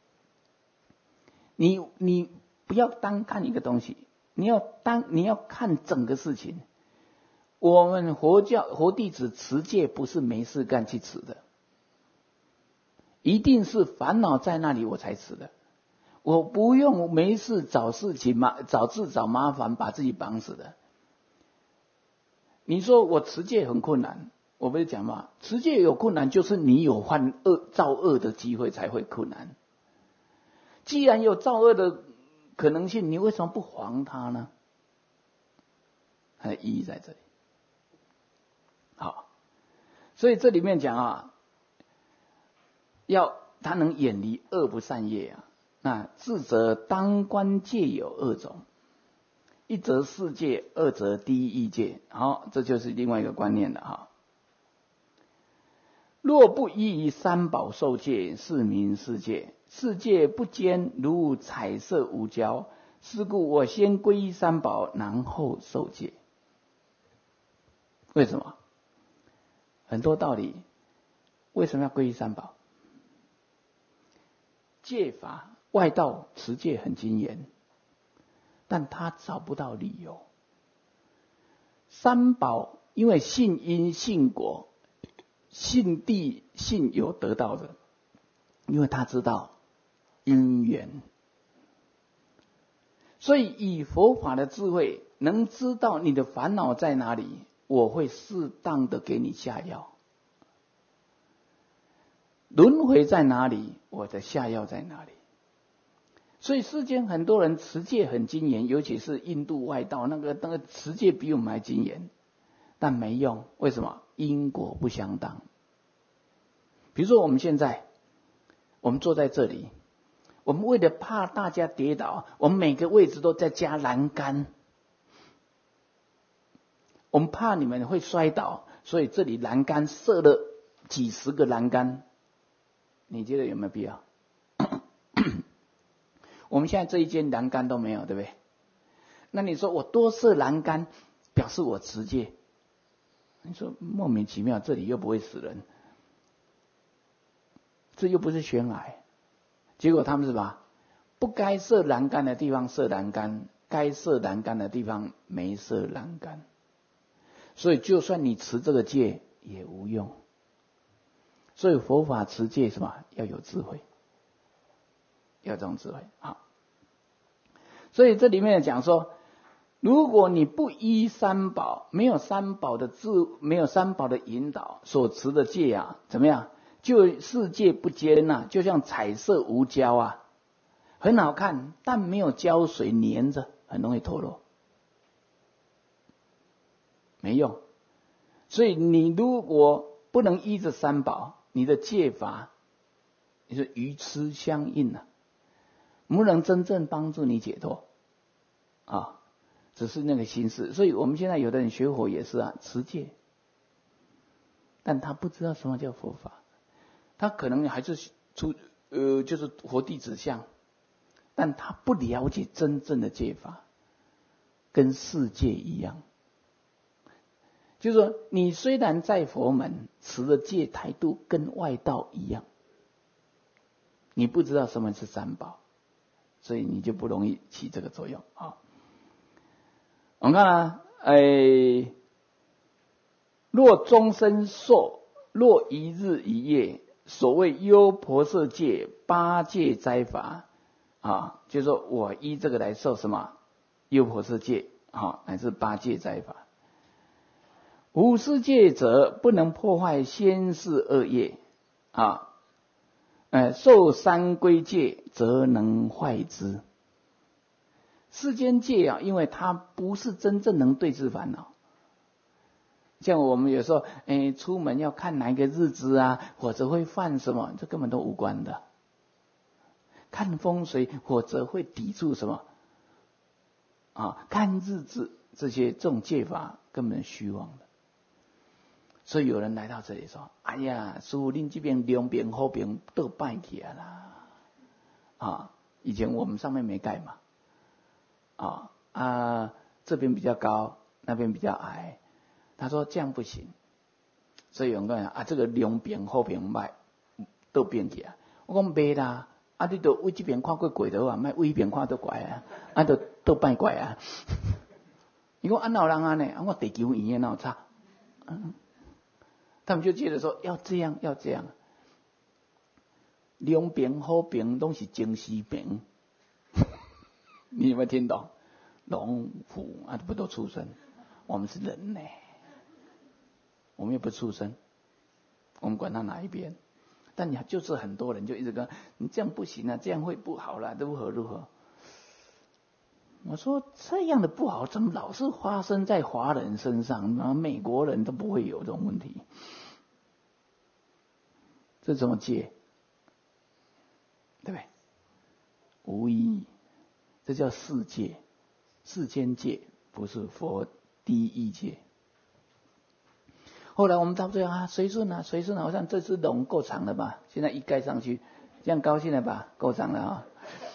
你不要单看一个东西，你要看整个事情。我们佛弟子持戒不是没事干去持的，一定是烦恼在那里我才持的。我不用没事找事情找自找麻烦，把自己绑死的。你说我持戒很困难，我不是讲嘛，持戒有困难，就是你有造恶的机会才会困难。既然有造恶的可能性，你为什么不防它呢？它的意义在这里。好，所以这里面讲他能远离恶不善业那智者当观戒有2种，一则世戒，二则第一义戒。好，这就是另外一个观念了若不依于三宝受戒，是名世戒。世戒不坚，如彩色无胶。是故我先皈依三宝，然后受戒。为什么？很多道理。为什么要皈依三宝？戒法外道持戒很精严，但他找不到理由。三宝因为信因信果，信地信有得到的，因为他知道因缘，所以以佛法的智慧能知道你的烦恼在哪里，我会适当的给你下药。轮回在哪里，我的下药在哪里。所以世间很多人持戒很精严，尤其是印度外道，那个持戒比我们还精严，但没用。为什么？因果不相当。比如说我们现在我们坐在这里，我们为了怕大家跌倒，我们每个位置都在加栏杆，我们怕你们会摔倒，所以这里栏杆设了几十个栏杆。你觉得有没有必要？我们现在这一间栏杆都没有，对不对？那你说我多设栏杆，表示我持戒，你说莫名其妙，这里又不会死人，这又不是悬崖。结果他们是吧？不该设栏杆的地方设栏杆，该设栏杆的地方没设栏杆，所以就算你持这个戒也无用。所以佛法持戒什么？要有智慧，要这种智慧。好，所以这里面讲说， 如果你不依三宝，没有三宝的没有三宝的引导，所持的戒啊，怎么样？就世界不坚呐，就像彩色无胶啊，很好看，但没有胶水粘着，很容易脱落，没用。所以你如果不能依着三宝，你的戒法你是愚痴相应啊，不能真正帮助你解脱啊。只是那个心思，所以我们现在有的人学佛也是啊，持戒，但他不知道什么叫佛法，他可能还是就是佛弟子相，但他不了解真正的戒法，跟世界一样。就是说，你虽然在佛门持的戒态度跟外道一样，你不知道什么是三宝，所以你就不容易起这个作用啊。我们看啊，若终身寿，若一日一夜，所谓优婆塞戒八戒斋法啊，就是说我依这个来受什么优婆塞戒啊，乃至八戒斋法。无施戒者，不能破坏先世恶业啊，受三归戒，则能坏之。世间戒啊，因为它不是真正能对治烦恼。像我们有时候，出门要看哪一个日子啊，或者会犯什么，这根本都无关的。看风水，或者会抵触什么啊？看日子，这种戒法根本虚妄的。所以有人来到这里说：“哎呀，师父，您这边两边好边都拜起来啦。”啊，以前我们上面没盖嘛。这边比较高，那边比较矮。他说这样不行，所以有人讲啊，这个两边好边卖都变起来。我讲袂啦，你都为这边看过鬼的话，卖为那边看到怪啊，都拜怪啊。你讲哪有人安呢？我地球仪哪有差？他们就觉得说要这样，两边好边都是精细边。你有没有听懂？龙虎啊，不都畜生？我们是人呢，我们又不是畜生，我们管他哪一边。但你就是很多人就一直跟你这样不行啊，这样会不好啦，如何？我说这样的不好，怎么老是发生在华人身上？然后美国人都不会有这种问题，这怎么戒？对不对？无意义。这叫世界，世间戒，不是佛第一戒。后来我们到最后随顺啊，我想这只龙够长了吧？现在一盖上去，这样高兴了吧？够长了啊！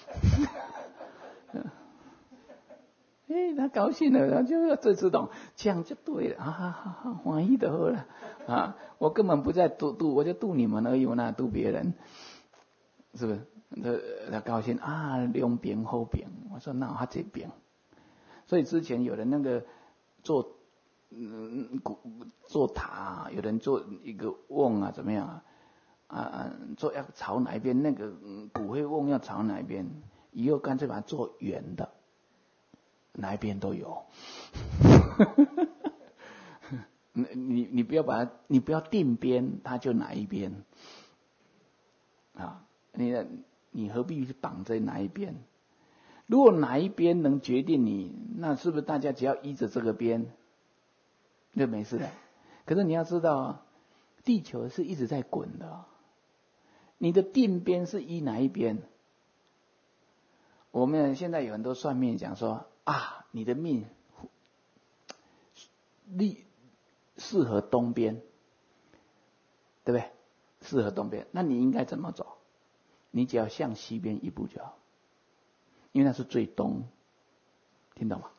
他高兴了，然后就这只龙，这样就对了啊！欢喜的喝了啊！我根本不在度，我就度你们而已，我哪度别人？是不是？他高兴啊，两边好边，我说那他这边，所以之前有人那个做塔，有人做一个瓮啊，怎么样做要朝哪一边，那个骨灰瓮要朝哪一边，以后干脆把它做圆的，哪一边都有。你不要把它，你不要定边，它就哪一边啊？你何必去绑在哪一边？如果哪一边能决定你，那是不是大家只要依着这个边就没事了？可是你要知道，地球是一直在滚的，你的定边是依哪一边？我们现在有很多算命讲说你的命适合东边，对不对？适合东边，那你应该怎么走？你只要向西边一步就好，因为那是最东，听懂吗？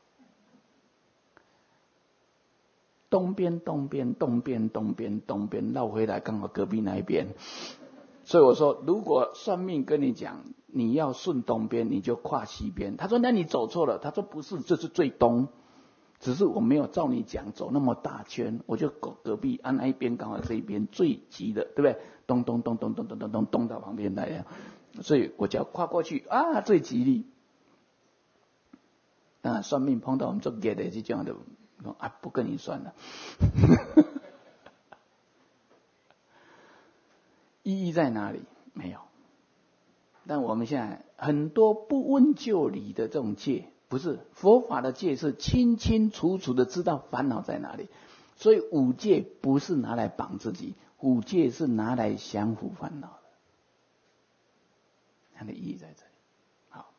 东边绕回来，刚好隔壁那一边。所以我说，如果算命跟你讲你要顺东边，你就跨西边。他说那你走错了，他说不是，这是最东，只是我没有照你讲走那么大圈，我就隔壁那一边刚好这一边最急的，对不对？咚到旁边来，所以我只要跨过去最吉利。 当然算命碰到我们做业的这种的，啊，不跟你算了。意义在哪里？没有。但我们现在很多不问就理的这种戒，不是佛法的戒，是清清楚楚的知道烦恼在哪里。所以五戒不是拿来绑自己，五戒是拿来降伏烦恼的，它的意义在这里。好，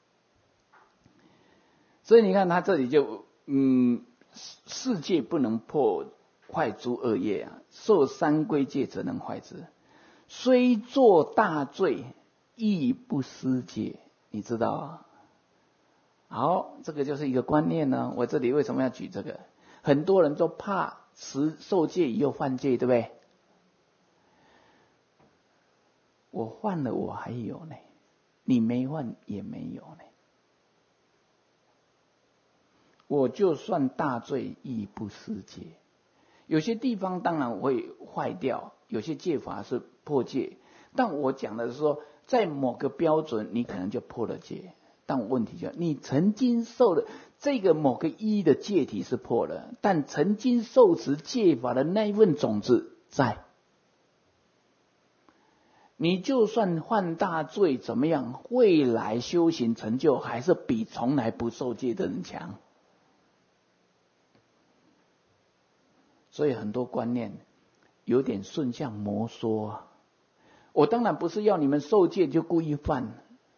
所以你看他这里就世界不能破坏诸恶业啊，受三规戒则能坏之。虽作大罪，亦不失戒。你知道啊？好，这个就是一个观念呢。我这里为什么要举这个？很多人都怕受戒以后犯戒，对不对？我犯了，我还有呢，你没犯也没有呢。我就算大罪，亦不失戒。有些地方当然会坏掉，有些戒法是破戒，但我讲的是说，在某个标准，你可能就破了戒。但问题就你曾经受的这个某个一的戒体是破了，但曾经受持戒法的那一份种子在。你就算犯大罪怎么样，未来修行成就还是比从来不受戒的人强。所以很多观念有点顺向摩挲啊。我当然不是要你们受戒就故意犯，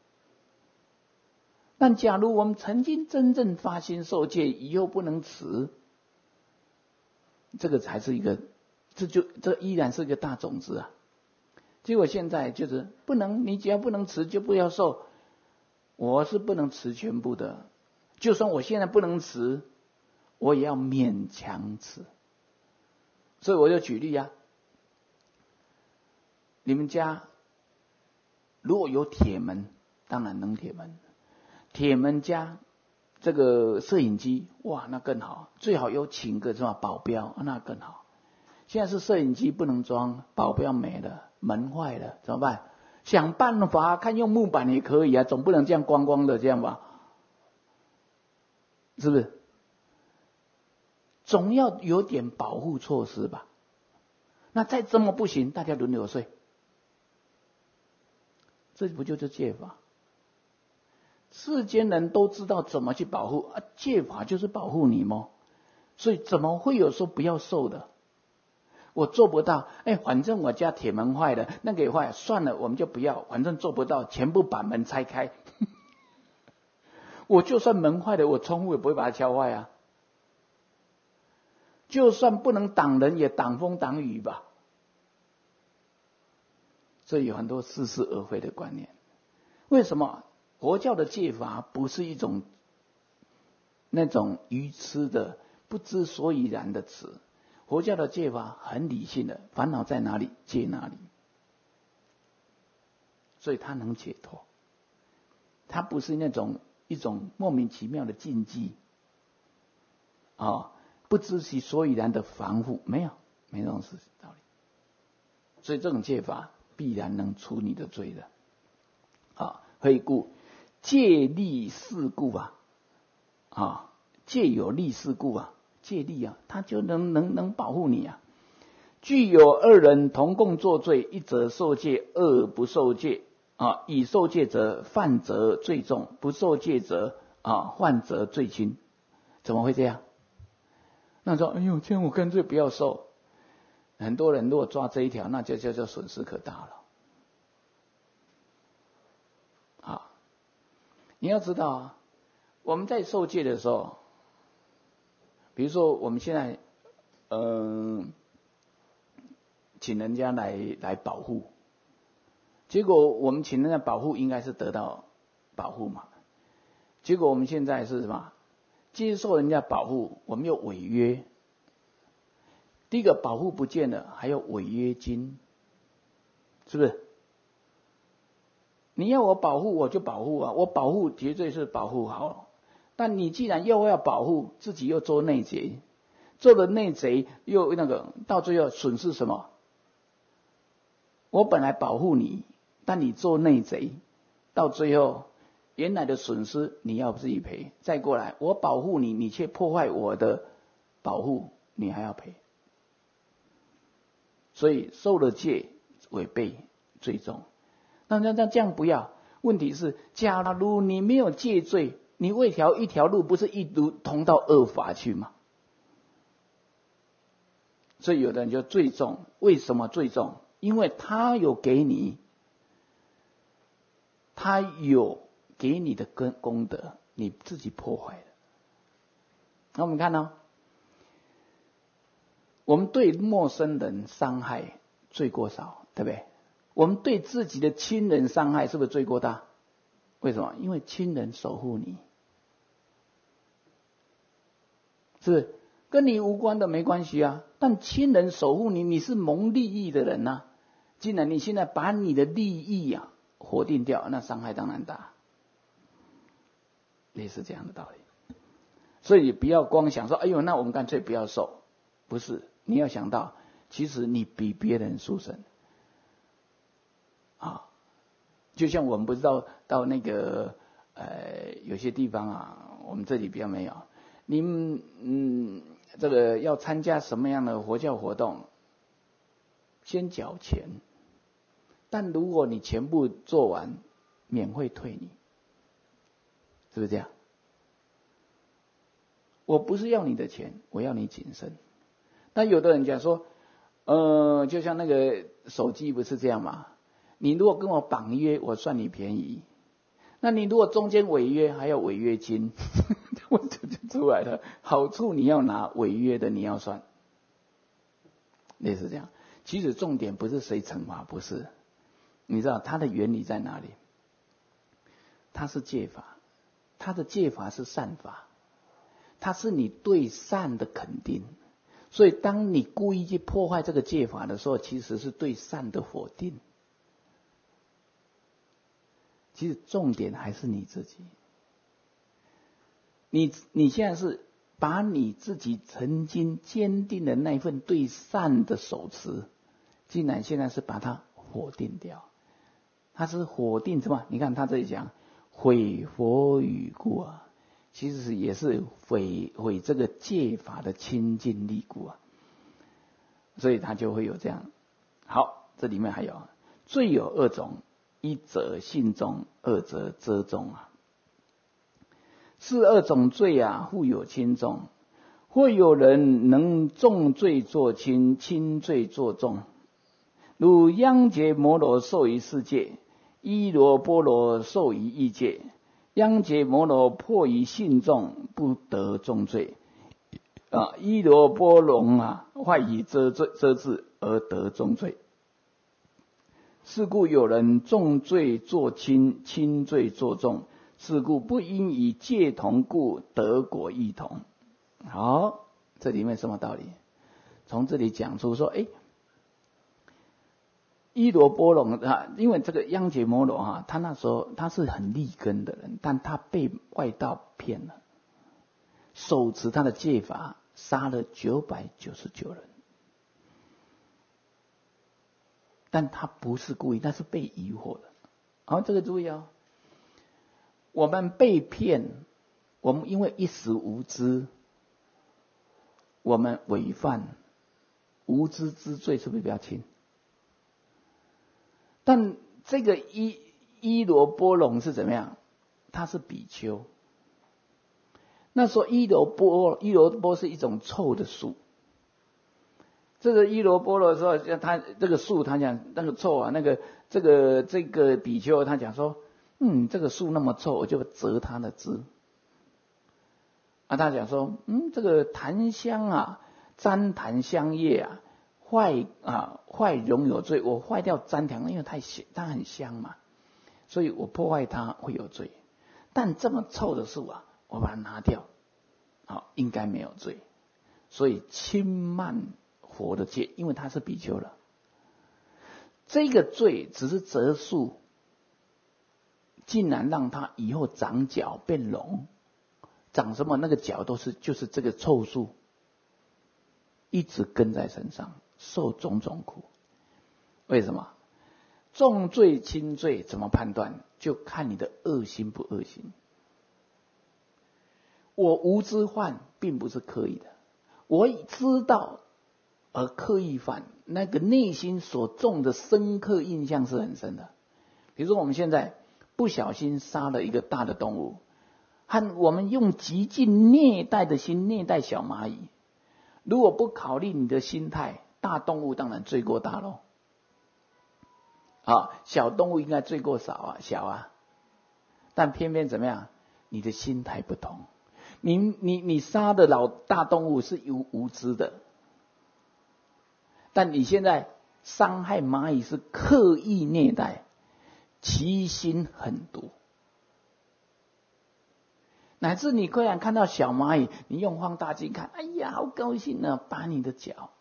但假如我们曾经真正发心受戒，以后不能持，这个才是一个，这依然是一个大种子啊。结果现在就是不能，你只要不能持就不要受。我是不能持全部的，就算我现在不能持，我也要勉强持。所以我就举例啊，你们家如果有铁门，当然能铁门。铁门加这个摄影机，哇，那更好。最好有请个什么保镖，那更好。现在是摄影机不能装，保镖没了，门坏了，怎么办？想办法，看用木板也可以啊，总不能这样光光的这样吧？是不是？总要有点保护措施吧？那再这么不行，大家轮流睡，这不就是戒法？世间人都知道怎么去保护啊，戒法就是保护你吗？所以怎么会有说不要受的？我做不到，反正我家铁门坏了，那个也坏，算了，我们就不要，反正做不到，全部把门拆开。我就算门坏了，我窗户也不会把它敲坏啊。就算不能挡人，也挡风挡雨吧。所以有很多似是而非的观念。为什么佛教的戒法不是一种那种愚痴的不知所以然的词？佛教的戒法很理性的，烦恼在哪里戒哪里，所以他能解脱。他不是那种一种莫名其妙的禁忌不知其所以然的防护，没这种事道理。所以这种戒法必然能除你的罪的何以故？戒力四故戒有力四故戒力它就能保护你啊。具有二人同共作罪，一则受戒，二不受戒以受戒者犯则罪重，不受戒者犯则罪轻。怎么会这样？那说哎呦，这样我干脆不要受。很多人如果抓这一条，那就叫做损失可大了。你要知道我们在受戒的时候，比如说我们现在请人家来保护，结果我们请人家保护应该是得到保护嘛，结果我们现在是什么？接受人家保护，我们又违约。第一个保护不见了，还有违约金，是不是？你要我保护，我就保护我保护绝对是保护好了。但你既然又要保护，自己又做内贼，做了内贼又到最后损失什么？我本来保护你，但你做内贼，到最后原来的损失你要自己赔，再过来我保护你，你却破坏我的保护，你还要赔。所以受了戒违背最重。那这样不要。问题是，假如你没有戒罪，你为一条路不是一路通到恶法去吗？所以有的人就最重。为什么最重？因为他有给你，他有给你的功德，你自己破坏了。那我们看呢，我们对陌生人伤害罪过少，对不对？我们对自己的亲人伤害是不是罪过大？为什么？因为亲人守护你，是不是跟你无关的没关系啊？但亲人守护你，你是蒙利益的人啊。既然你现在把你的利益啊否定掉，那伤害当然大。类似这样的道理。所以不要光想说，哎呦，那我们干脆不要受。不是，你要想到，其实你比别人殊胜。啊，就像我们不知道到那个有些地方啊，我们这里比较没有。你这个要参加什么样的佛教活动，先缴钱，但如果你全部做完，免费退你，是不是这样？我不是要你的钱，我要你谨慎。但有的人讲说，就像那个手机不是这样吗？你如果跟我绑约，我算你便宜。那你如果中间违约，还要违约金，问题就出来了。好处你要拿，违约的你要算，类似这样。其实重点不是谁惩罚，不是。你知道它的原理在哪里？它是戒法，它的戒法是善法，它是你对善的肯定。所以当你故意去破坏这个戒法的时候，其实是对善的否定。其实重点还是你自己。你现在是把你自己曾经坚定的那份对善的手持，竟然现在是把它否定掉。它是否定什么？你看他这里讲毁佛语故啊，其实也是毁这个戒法的清净力故啊。所以他就会有这样。好，这里面还有罪有二种。一则信中，二则遮中啊。是二种罪啊，互有轻重。或有人能重罪作轻，轻罪作重。如央羯摩罗受于世界，依罗波罗受于异界。央羯摩罗破于信众，不得重罪。依罗波罗坏以遮治而得重罪。是故有人重罪作轻，轻罪作重。是故不应以戒同故，得果异同。好，这里面什么道理？从这里讲出说，依罗波罗因为这个央羯摩罗他那时候他是很利根的人，但他被外道骗了，手持他的戒法，杀了999人。但他不是故意，那是被疑惑的。好，这个注意哦。我们被骗，我们因为一时无知，我们违犯无知之罪，是不是比较轻？但这个依罗波罗是怎么样？他是比丘。那时候依罗波是一种臭的树。这个依罗波罗的时候，他这个树，他讲那个臭啊，这个比丘他讲说，这个树那么臭，我就折它的枝。他讲说，这个檀香啊，沾檀香叶啊，坏容有罪。我坏掉沾檀，因为它很香嘛，所以我破坏它会有罪。但这么臭的树啊，我把它拿掉，应该没有罪。所以轻慢佛的戒，因为他是比丘了。这个罪只是折树，竟然让他以后长角变龙，长什么那个角就是这个臭树，一直跟在身上，受种种苦。为什么？ 重罪轻罪怎么判断？就看你的恶心不恶心。我无知犯并不是刻意的，我知道而刻意犯，那个内心所种的深刻印象是很深的。比如说我们现在不小心杀了一个大的动物，和我们用极尽虐待的心虐待小蚂蚁，如果不考虑你的心态，大动物当然罪过大咯。小动物应该罪过小啊，但偏偏怎么样？你的心态不同。你杀的大动物是无知的，但你现在伤害蚂蚁是刻意虐待，其心很毒。乃至你虽然看到小蚂蚁，你用放大镜看，哎呀，好高兴啊，拔你的脚。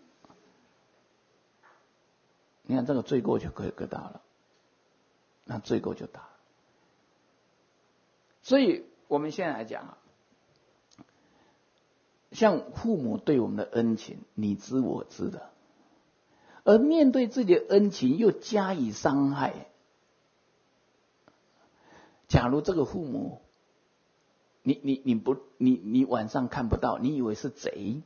你看这个罪过就可大了，那罪过就大了。所以我们现在来讲像父母对我们的恩情，你知我知的，而面对自己的恩情又加以伤害。假如这个父母，你晚上看不到，你以为是贼，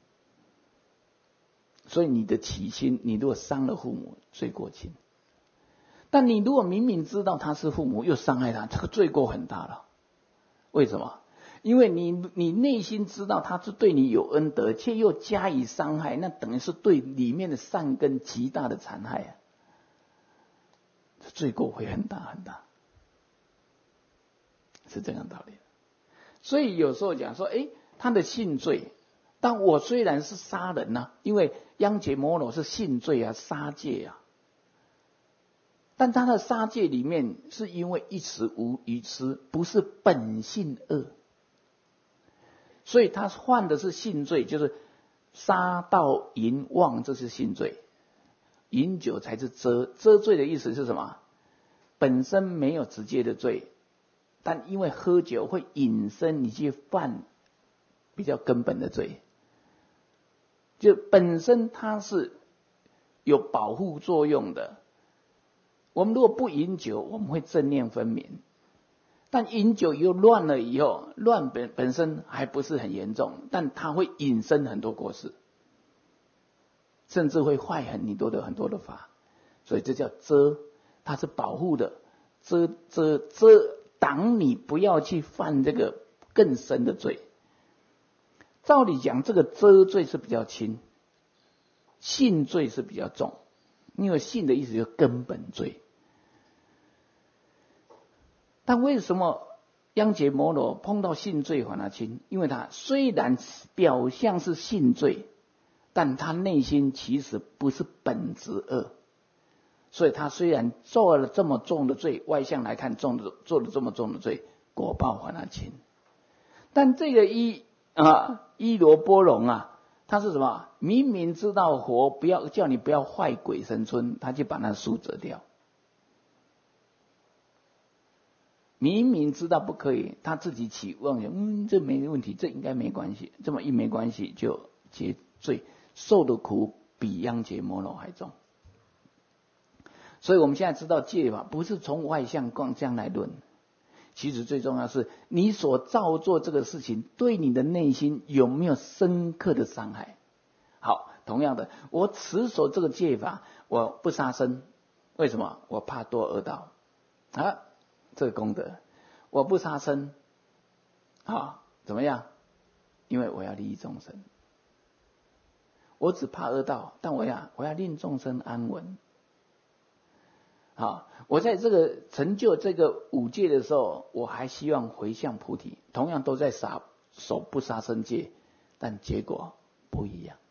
所以你的起心，你如果伤了父母，罪过轻。但你如果明明知道他是父母，又伤害他，这个罪过很大了。为什么？因为你内心知道他是对你有恩德，却又加以伤害，那等于是对里面的善根极大的残害罪过会很大很大，是这样道理。所以有时候讲说，他的性罪，但我虽然是杀人因为央羯摩罗是性罪杀戒但他的杀戒里面是因为一时无愚痴，不是本性恶。所以他犯的是性罪，就是杀盗淫妄，这是性罪。饮酒才是遮罪的意思是什么？本身没有直接的罪，但因为喝酒会引申你去犯比较根本的罪，就本身它是有保护作用的。我们如果不饮酒，我们会正念分明。但饮酒又乱了以后，乱本身还不是很严重，但它会引申很多过失，甚至会坏很多的法。所以这叫遮，它是保护的，遮挡你不要去犯这个更深的罪。照理讲，这个遮罪是比较轻，性罪是比较重，因为性的意思就是根本罪。但为什么央羯摩罗碰到性罪反而轻？因为他虽然表象是性罪，但他内心其实不是本质恶，所以他虽然做了这么重的罪，外向来看做了这么重的罪，果报反而轻。但这个伊罗波龙他是什么？明明知道佛不要叫你不要坏鬼神村，他就把那书折掉。明明知道不可以，他自己起妄想，这没问题，这应该没关系，这么一没关系就结罪，受的苦比央羯摩罗还重。所以我们现在知道戒法不是从外向光这样来论，其实最重要是你所造作这个事情对你的内心有没有深刻的伤害。好，同样的，我持守这个戒法，我不杀生，为什么？我怕堕恶道这个功德。我不杀生怎么样？因为我要利益众生。我只怕恶道，但我要令众生安稳。我在这个成就这个五戒的时候，我还希望回向菩提，同样都在守不杀生戒，但结果不一样。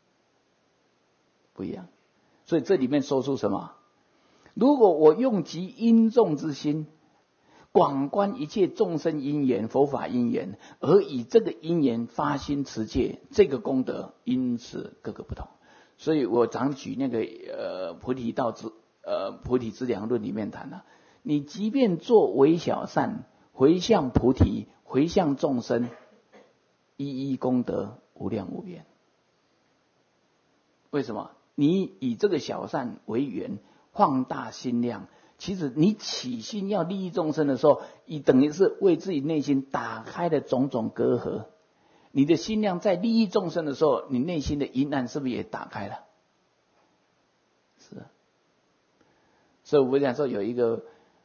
所以这里面说出什么？如果我用极因众之心，广观一切众生因缘、佛法因缘，而以这个因缘发心持戒，这个功德因此各个不同。所以我常举那个菩提资粮论里面谈你即便做微小善，回向菩提，回向众生，一一功德无量无边。为什么？你以这个小善为缘， 放大心量。其实你起心要利益众生的时候，你等于是为自己内心打开了种种隔阂。你的心量在利益众生的时候，你内心的阴暗是不是也打开了？是啊。所以我想说，有一个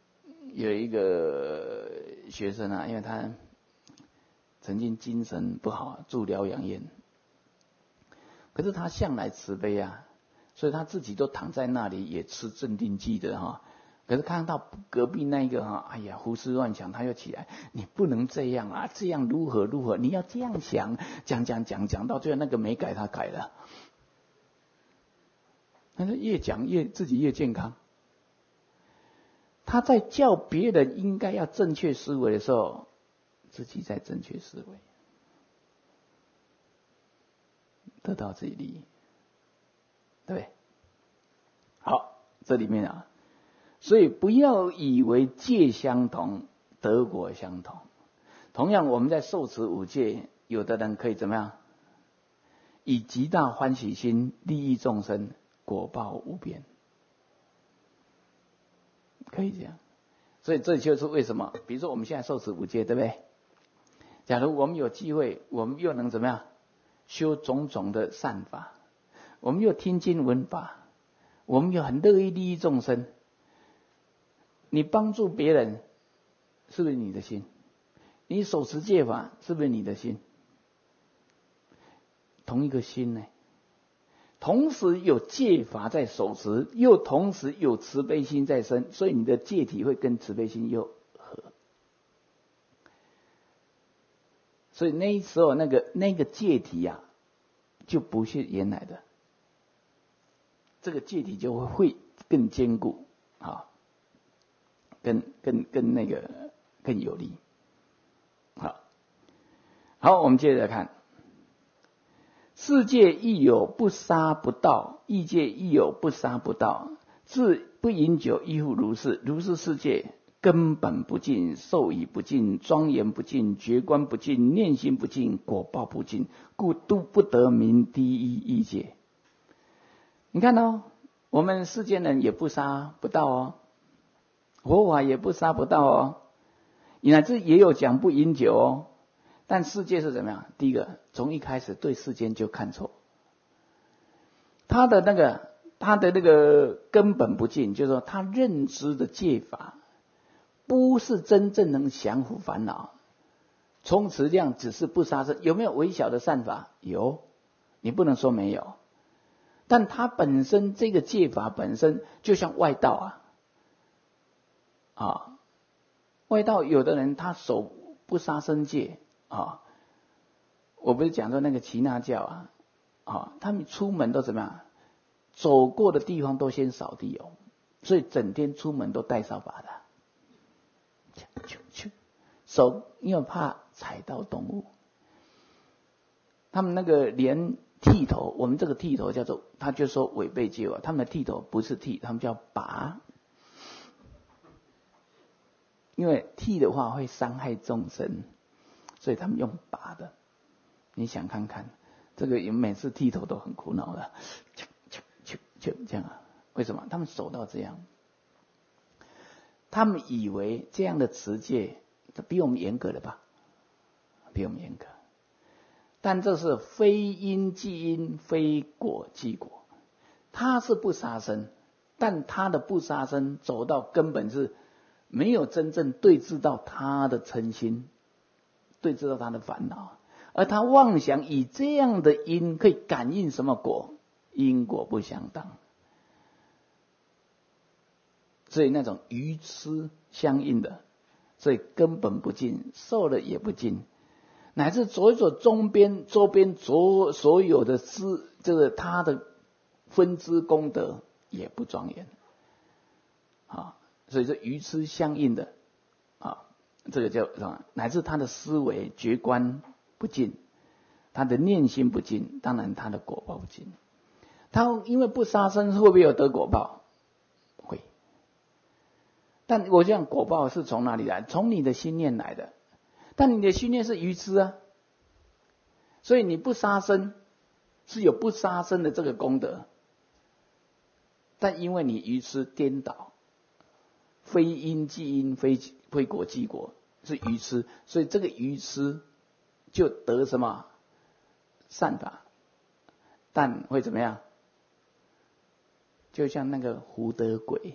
学生啊，因为他曾经精神不好，住疗养院，可是他向来慈悲啊，所以他自己都躺在那里也吃镇定剂的哈。可是看到隔壁那一个哈，哎呀胡思乱想，他又起来，你不能这样啊，这样如何，你要这样想，讲到最后那个没改，他改了。但是越讲自己越健康。他在叫别人应该要正确思维的时候，自己在正确思维，得到自己利益，对不对？好，这里面啊，所以不要以为戒相同，得果相同。同样，我们在受持五戒，有的人可以怎么样？以极大欢喜心利益众生，果报无边。可以这样，所以这就是为什么，比如说我们现在受持五戒，对不对？假如我们有机会，我们又能怎么样修种种的善法，我们又听经闻法，我们又很乐意利益众生，你帮助别人，是不是你的心？你手持戒法，是不是你的心？同一个心呢？同时有戒法在手持，又同时有慈悲心在身，所以你的戒体会跟慈悲心又合。所以那时候那个戒体啊，就不是原来的，这个戒体就会更坚固啊，更那个更有力。好，我们接着看。世界亦有不杀不盗，异界亦有不杀不盗。自不饮酒亦复如是。如是世界，根本不净，受已不净，庄严不净，觉观不净，念心不净，果报不净，故都不得名第一异界。你看哦，我们世间人也不杀不盗哦，佛法也不杀不盗哦，乃至也有讲不饮酒哦。但世界是怎么样？第一个，从一开始对世间就看错，他的那个根本不净，就是说他认知的戒法不是真正能降伏烦恼。充持量只是不杀生，有没有微小的善法？有，你不能说没有。但它本身这个戒法本身就像外道啊，外道有的人他守不杀生戒。我不是讲说那个耆那教他们出门都怎么样？走过的地方都先扫地哦，所以整天出门都带扫把的，手因为怕踩到动物。他们那个连剃头，我们这个剃头叫做，他就说违背戒法，他们的剃头不是剃，他们叫拔，因为剃的话会伤害众生。所以他们用拔的，你想看看，这个每次剃头都很苦恼的，这样啊？为什么？他们守到这样，他们以为这样的持戒比我们严格了吧？比我们严格，但这是非因即因，非果即果。他是不杀生，但他的不杀生走到根本是没有真正对治到他的嗔心。对知道他的烦恼，而他妄想以这样的因可以感应什么果，因果不相当，所以那种愚痴相应的，所以根本不净，受了也不净，乃至走一走周边所有的这个他的分支功德也不庄严所以这愚痴相应的这个叫什么？乃至他的思维觉观不净，他的念心不净，当然他的果报不净。他因为不杀生，会不会有得果报？会。但我讲果报是从哪里来？从你的心念来的。但你的心念是愚痴啊，所以你不杀生是有不杀生的这个功德。 但因为你愚痴颠倒，非因即因，非果即果，是愚痴，所以这个愚痴就得什么善法，但会怎么样？就像那个胡德鬼，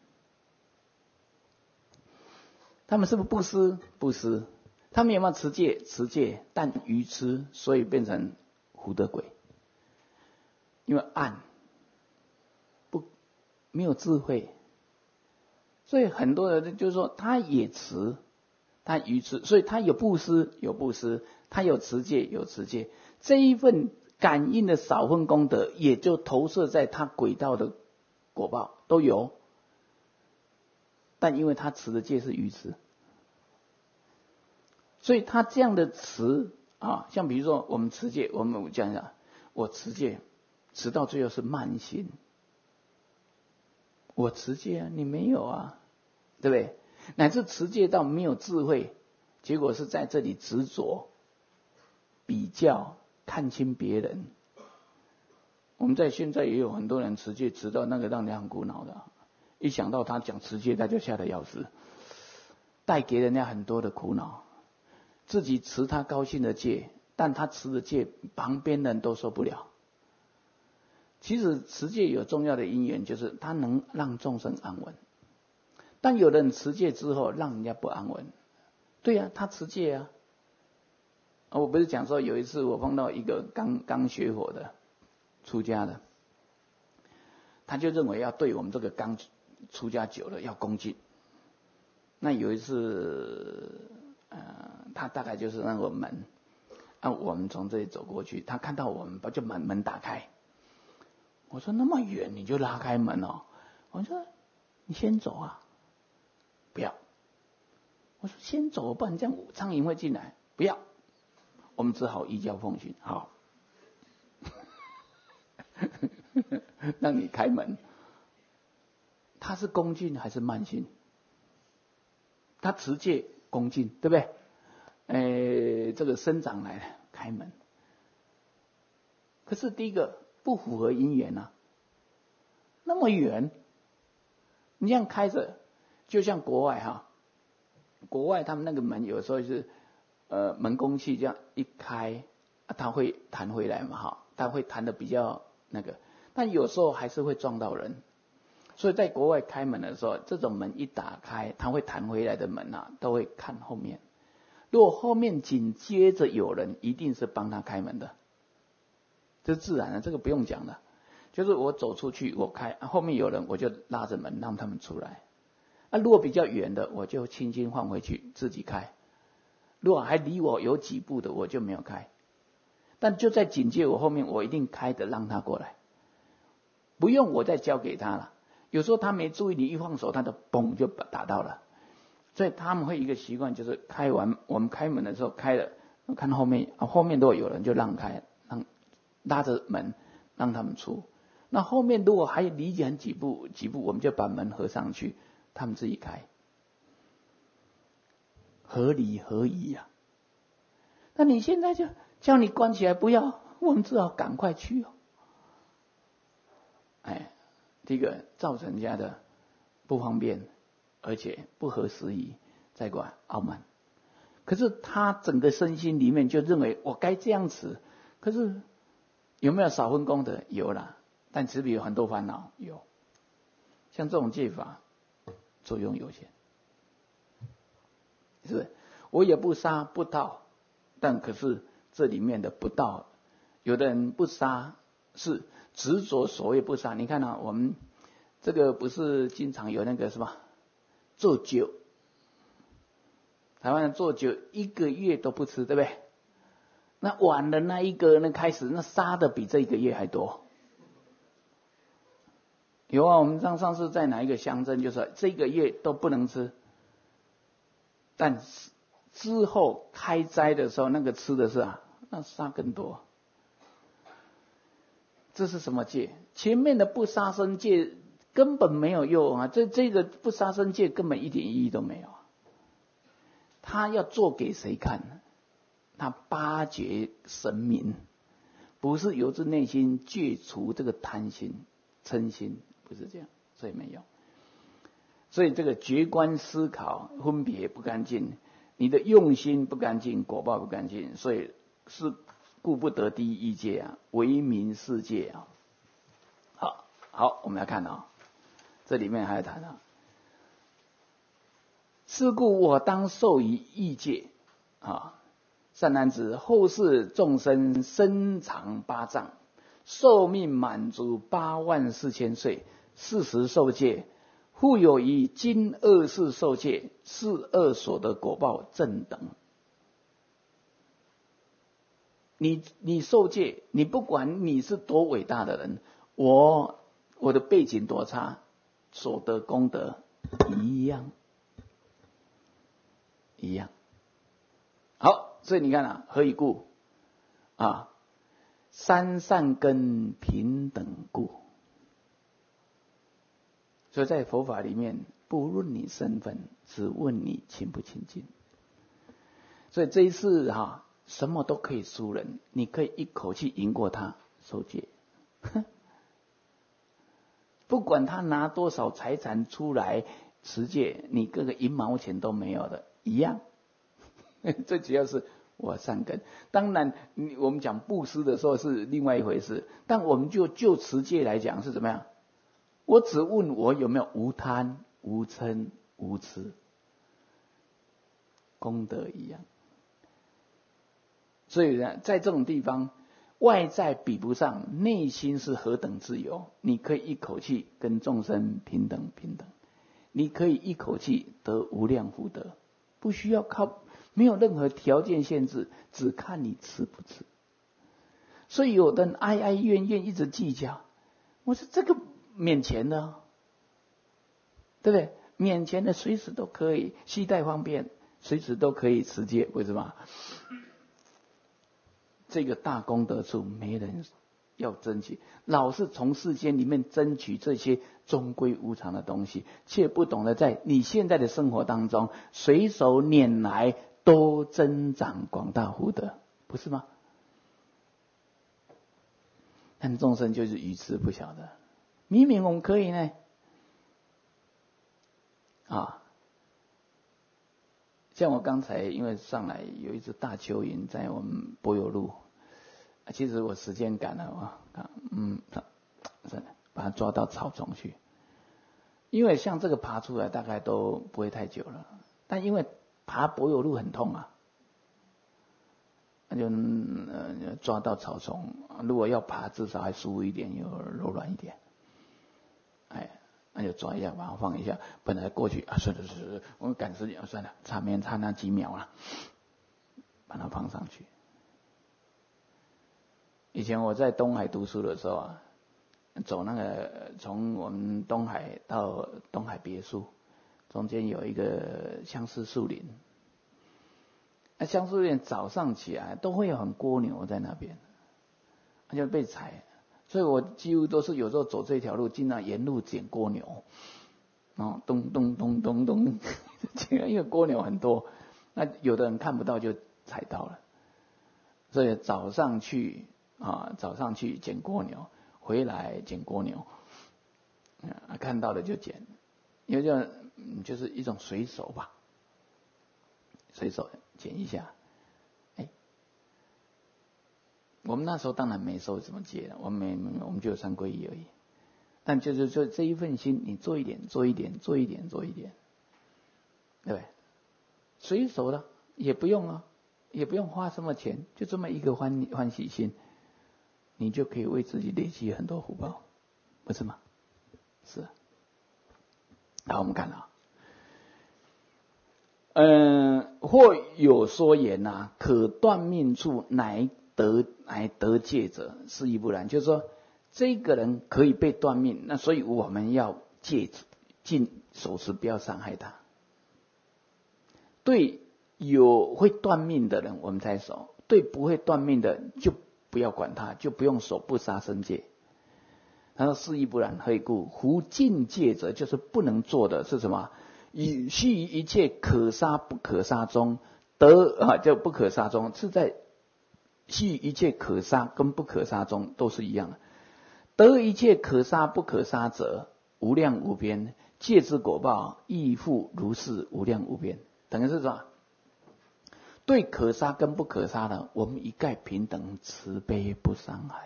他们是不是布施？布施。他们有没有持戒？持戒，但愚痴，所以变成胡德鬼。因为暗，没有智慧，所以很多人就是说，他也持，他愚痴，所以他有布施，有布施，他有持戒，有持戒。这一份感应的少分功德，也就投射在他轨道的果报都有。但因为他持的戒是愚痴，所以他这样的持啊，像比如说我们持戒，我们讲一下，我持戒，持到最后是慢心。我持戒啊，你没有啊，对不对？乃至持戒到没有智慧，结果是在这里执着、比较、看清别人。我们在现在也有很多人持戒，持到那个让人很苦恼的。一想到他讲持戒，他就吓得要死，带给人家很多的苦恼。自己持他高兴的戒，但他持的戒，旁边人都受不了。其实持戒有重要的因缘，就是它能让众生安稳。但有的人持戒之后，让人家不安稳。对啊，他持戒啊。我不是讲说有一次我碰到一个刚学佛的出家的，他就认为要对我们这个刚出家久了要恭敬。那有一次，他大概就是那个门，我们从这里走过去，他看到我们把就门打开。我说那么远你就拉开门哦？我说你先走啊，不要。我说先走，不然这样苍蝇会进来，不要。我们只好依教奉行，好，让你开门。他是恭敬还是慢心？他持戒恭敬，对不对？这个僧长来了，开门。可是第一个不符合因缘啊，那么远，你这样开着，就像国外哈，国外他们那个门有时候是门弓器这样一开，它会弹回来嘛哈，它会弹的比较那个，但有时候还是会撞到人。所以在国外开门的时候，这种门一打开，它会弹回来的门啊，都会看后面。如果后面紧接着有人，一定是帮他开门的，这是自然的，这个不用讲的。就是我走出去，我开，后面有人，我就拉着门让他们出来。如果比较远的，我就轻轻放回去，自己开。如果还离我有几步的，我就没有开。但就在紧接我后面，我一定开的让他过来，不用我再交给他了。有时候他没注意，你一放手，他的嘣就打到了。所以他们会一个习惯，就是开完我们开门的时候开了，看后面后面如果有人就让开，拉着门让他们出。那后面如果还离远几步，我们就把门合上去，他们自己开，合理合宜啊。那你现在就叫你关起来不要，我们只好赶快去哦。第一个造成人家的不方便，而且不合时宜，再过来傲慢。可是他整个身心里面就认为我该这样子，可是有没有少分功德？有啦，但持彼有很多烦恼，有。像这种戒法作用有限，是不是？我也不杀不盗，但可是这里面的不盗，有的人不杀是执着所谓不杀。你看啊，我们这个不是经常有那个什么做酒，台湾人做酒1个月都不吃，对不对？那晚的那一个呢，开始那杀的比这1个月还多。有啊，我们上次在哪一个乡镇，就是这个月都不能吃，但之后开斋的时候，那个吃的是那杀更多。这是什么戒？前面的不杀生戒根本没有用啊！这个不杀生戒根本一点意义都没有。他要做给谁看？他巴结神明，不是由自内心戒除这个贪心、嗔心， 不是这样，所以没有。所以这个觉观思考分别不干净，你的用心不干净，果报不干净，所以是故不得第一义界啊，为名世界啊。好，我们来看啊，这里面还要谈啊，是故我当受于义界啊。善男子，后世众生身长8丈，寿命满足84000岁，40受戒，复有于今2世受戒，是恶所得果报正等。你受戒，你不管你是多伟大的人，我的背景多差，所得功德一样。好，所以你看啊，何以故？啊，三善根平等故。所以在佛法里面，不论你身份，只问你清不清净。所以这一次什么都可以输人，你可以一口气赢过他受戒。不管他拿多少财产出来持戒，你个1毛钱都没有的，一样。最主要是我善根。当然我们讲布施的时候是另外一回事，但我们就持戒来讲是怎么样？我只问我有没有无贪无嗔无痴，功德一样。所以呢，在这种地方，外在比不上，内心是何等自由。你可以一口气跟众生平等，你可以一口气得无量福德，不需要靠，没有任何条件限制，只看你吃不吃。所以有的人哀哀怨怨一直计较，我说这个免钱的，对不对？免钱的随时都可以，携带方便，随时都可以持戒，为什么？这个大功德处没人要争取，老是从世间里面争取这些终归无常的东西，却不懂得在你现在的生活当中随手拈来都增长广大福德，不是吗？但众生就是愚痴不晓得，明明我们可以呢，像我刚才因为上来有一只大蚯蚓在我们柏油路，其实我时间赶了，算了，把它抓到草丛去。因为像这个爬出来大概都不会太久了，但因为爬柏油路很痛啊，那就抓到草丛，如果要爬至少还舒服一点，又柔软一点，那就抓一下，把它放一下。本来过去算了，我们赶时间，算了，差那几秒了，把它放上去。以前我在东海读书的时候走那个从我们东海到东海别墅，中间有一个相思树林。那相思树林早上起来都会有很蜗牛在那边，那就被踩。所以我几乎都是有时候走这条路，尽量沿路捡蜗牛，咚咚咚咚咚，因为蜗牛很多，那有的人看不到就踩到了。所以早上去捡蜗牛，回来捡蜗牛，看到了就捡，因为就是一种随手吧，随手捡一下。我们那时候当然没受什么戒了，我们就有3皈依而已。但就是说这一份心，你做一点，对不对？随手的也不用也不用花什么钱，就这么一个欢喜心，你就可以为自己累积很多福报，不是吗？是。好，我们看或有说言可断命处乃得戒者，是亦不然。就是说，这个人可以被断命，那所以我们要戒禁守持，不要伤害他。对有会断命的人，我们才守；对不会断命的，就不要管他，就不用守不杀生戒。他说：“是亦不然，何以故？夫禁戒者，就是不能做的是什么？须于一切可杀不可杀中得就不可杀中，是在须于一切可杀跟不可杀中都是一样的。得一切可杀不可杀者， 无量无边，戒之果报亦复如是无量无边。等于是说，对可杀跟不可杀的，我们一概平等慈悲不伤害。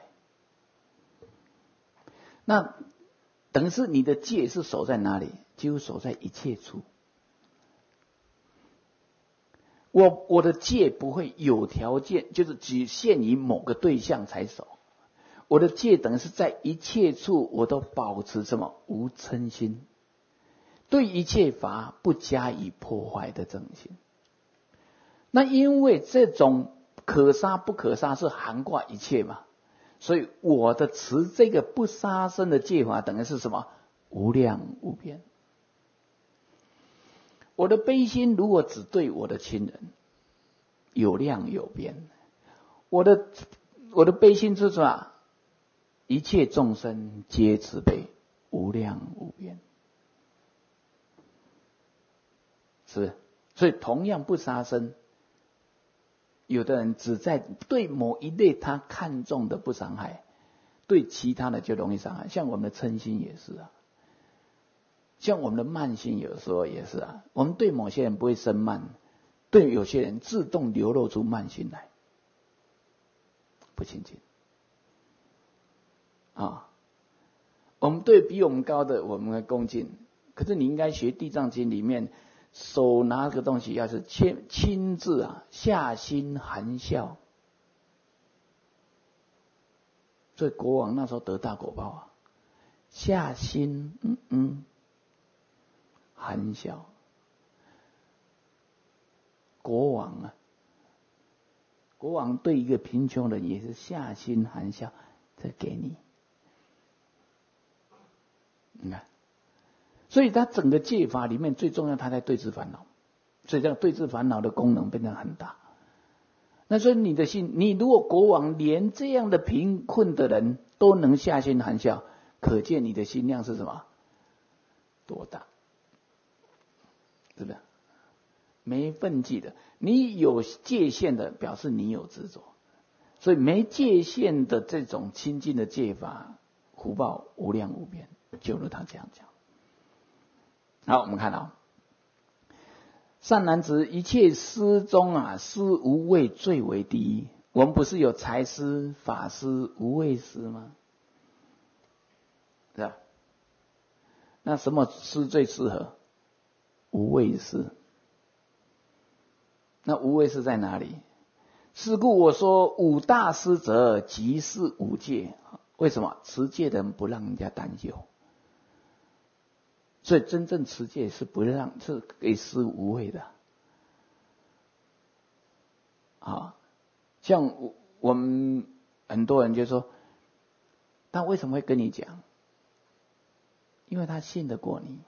那等于是你的戒是守在哪里？几乎守在一切处。我的戒不会有条件，就是只限于某个对象才守。我的戒等于是在一切处我都保持什么？无嗔心，对一切法不加以破坏的正心。那因为这种可杀不可杀是涵盖一切嘛，所以我的持这个不杀生的戒法等于是什么？无量无边。我的悲心如果只对我的亲人，有量有边。我的悲心是什么？一切众生皆慈悲，无量无边。是不是？所以同样不杀生，有的人只在对某一类他看重的不伤害，对其他的就容易伤害。像我们的嗔心也是啊，像我们的慢心有时候也是啊。我们对某些人不会生慢，对有些人自动流露出慢心来，不亲近啊。我们对比我们高的，我们会恭敬。可是你应该学《地藏经》里面，手拿个东西，要是亲自啊，下心含笑。所以国王那时候得大果报啊，下心含笑。国王对一个贫穷人也是下心含笑，再给你。你看，所以他整个戒法里面最重要，他在对治烦恼，所以这样对治烦恼的功能变得很大。那所以你的心，你如果国王连这样的贫困的人都能下心含笑，可见你的心量是什么？多大？是不是？没分际的，你有界限的，表示你有执着。所以没界限的这种亲近的戒法，福报无量无边，就如他这样讲。好，我们看到善男子，一切施中啊，施无畏最为第一。我们不是有财施、法施、无畏施吗？是吧？那什么施最适合？无畏施。那无畏施在哪里？是故我说五大施者，即是五戒。为什么？持戒的人不让人家担忧，所以真正持戒是不让，是可以施无畏的。啊，像我们很多人就说，他为什么会跟你讲？因为他信得过你。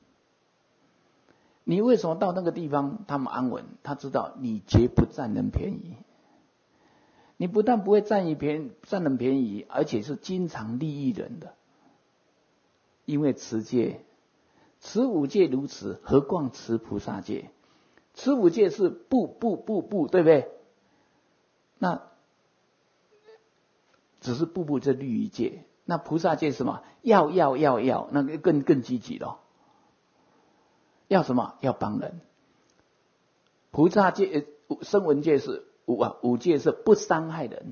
你为什么到那个地方他们安稳？他知道你绝不占人便宜。你不但不会占人便宜，而且是经常利益人的。因为持戒，持五戒如此，何况持菩萨戒？持五戒是不，对不对？那只是步这律仪戒。那菩萨戒是什么？要，那个更积极了。要什么？要帮人。菩萨戒、声闻戒是五戒是不伤害人，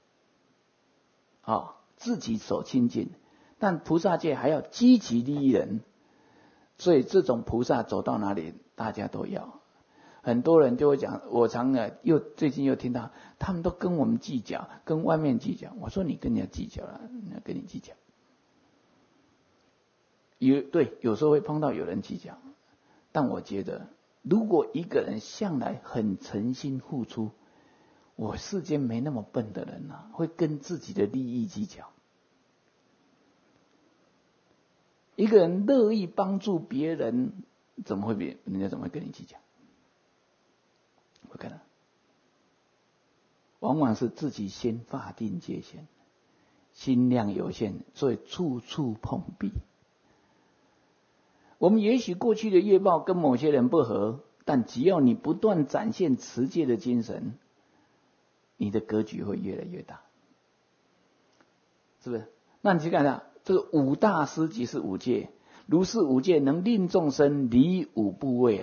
自己守清净。但菩萨戒还要积极利益人，所以这种菩萨走到哪里，大家都要。很多人就会讲，我最近又听到，他们都跟我们计较，跟外面计较。我说你跟人家计较了，人家跟你计较。有时候会碰到有人计较。但我觉得，如果一个人向来很诚心付出，我世间没那么笨的人啊，会跟自己的利益计较。一个人乐意帮助别人，人家怎么会跟你计较？不可能。往往是自己先划定界限，心量有限，所以处处碰壁。我们也许过去的业报跟某些人不合，但只要你不断展现持戒的精神，你的格局会越来越大，是不是？那你去看看，这个五大施即是五戒， 如是五戒能令众生离五部位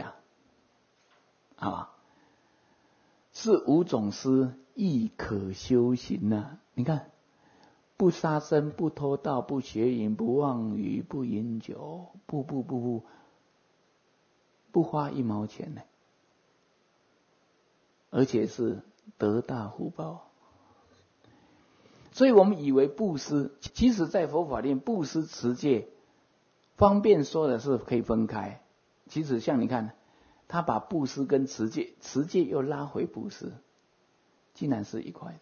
是五种师亦可修行你看，不杀生，不偷盗，不邪淫，不妄语，不饮酒，不花1毛钱呢，而且是得大福报。所以我们以为布施，其实在佛法里面，布施持戒方便说的是可以分开。其实像你看，他把布施跟持戒又拉回布施，竟然是一块的。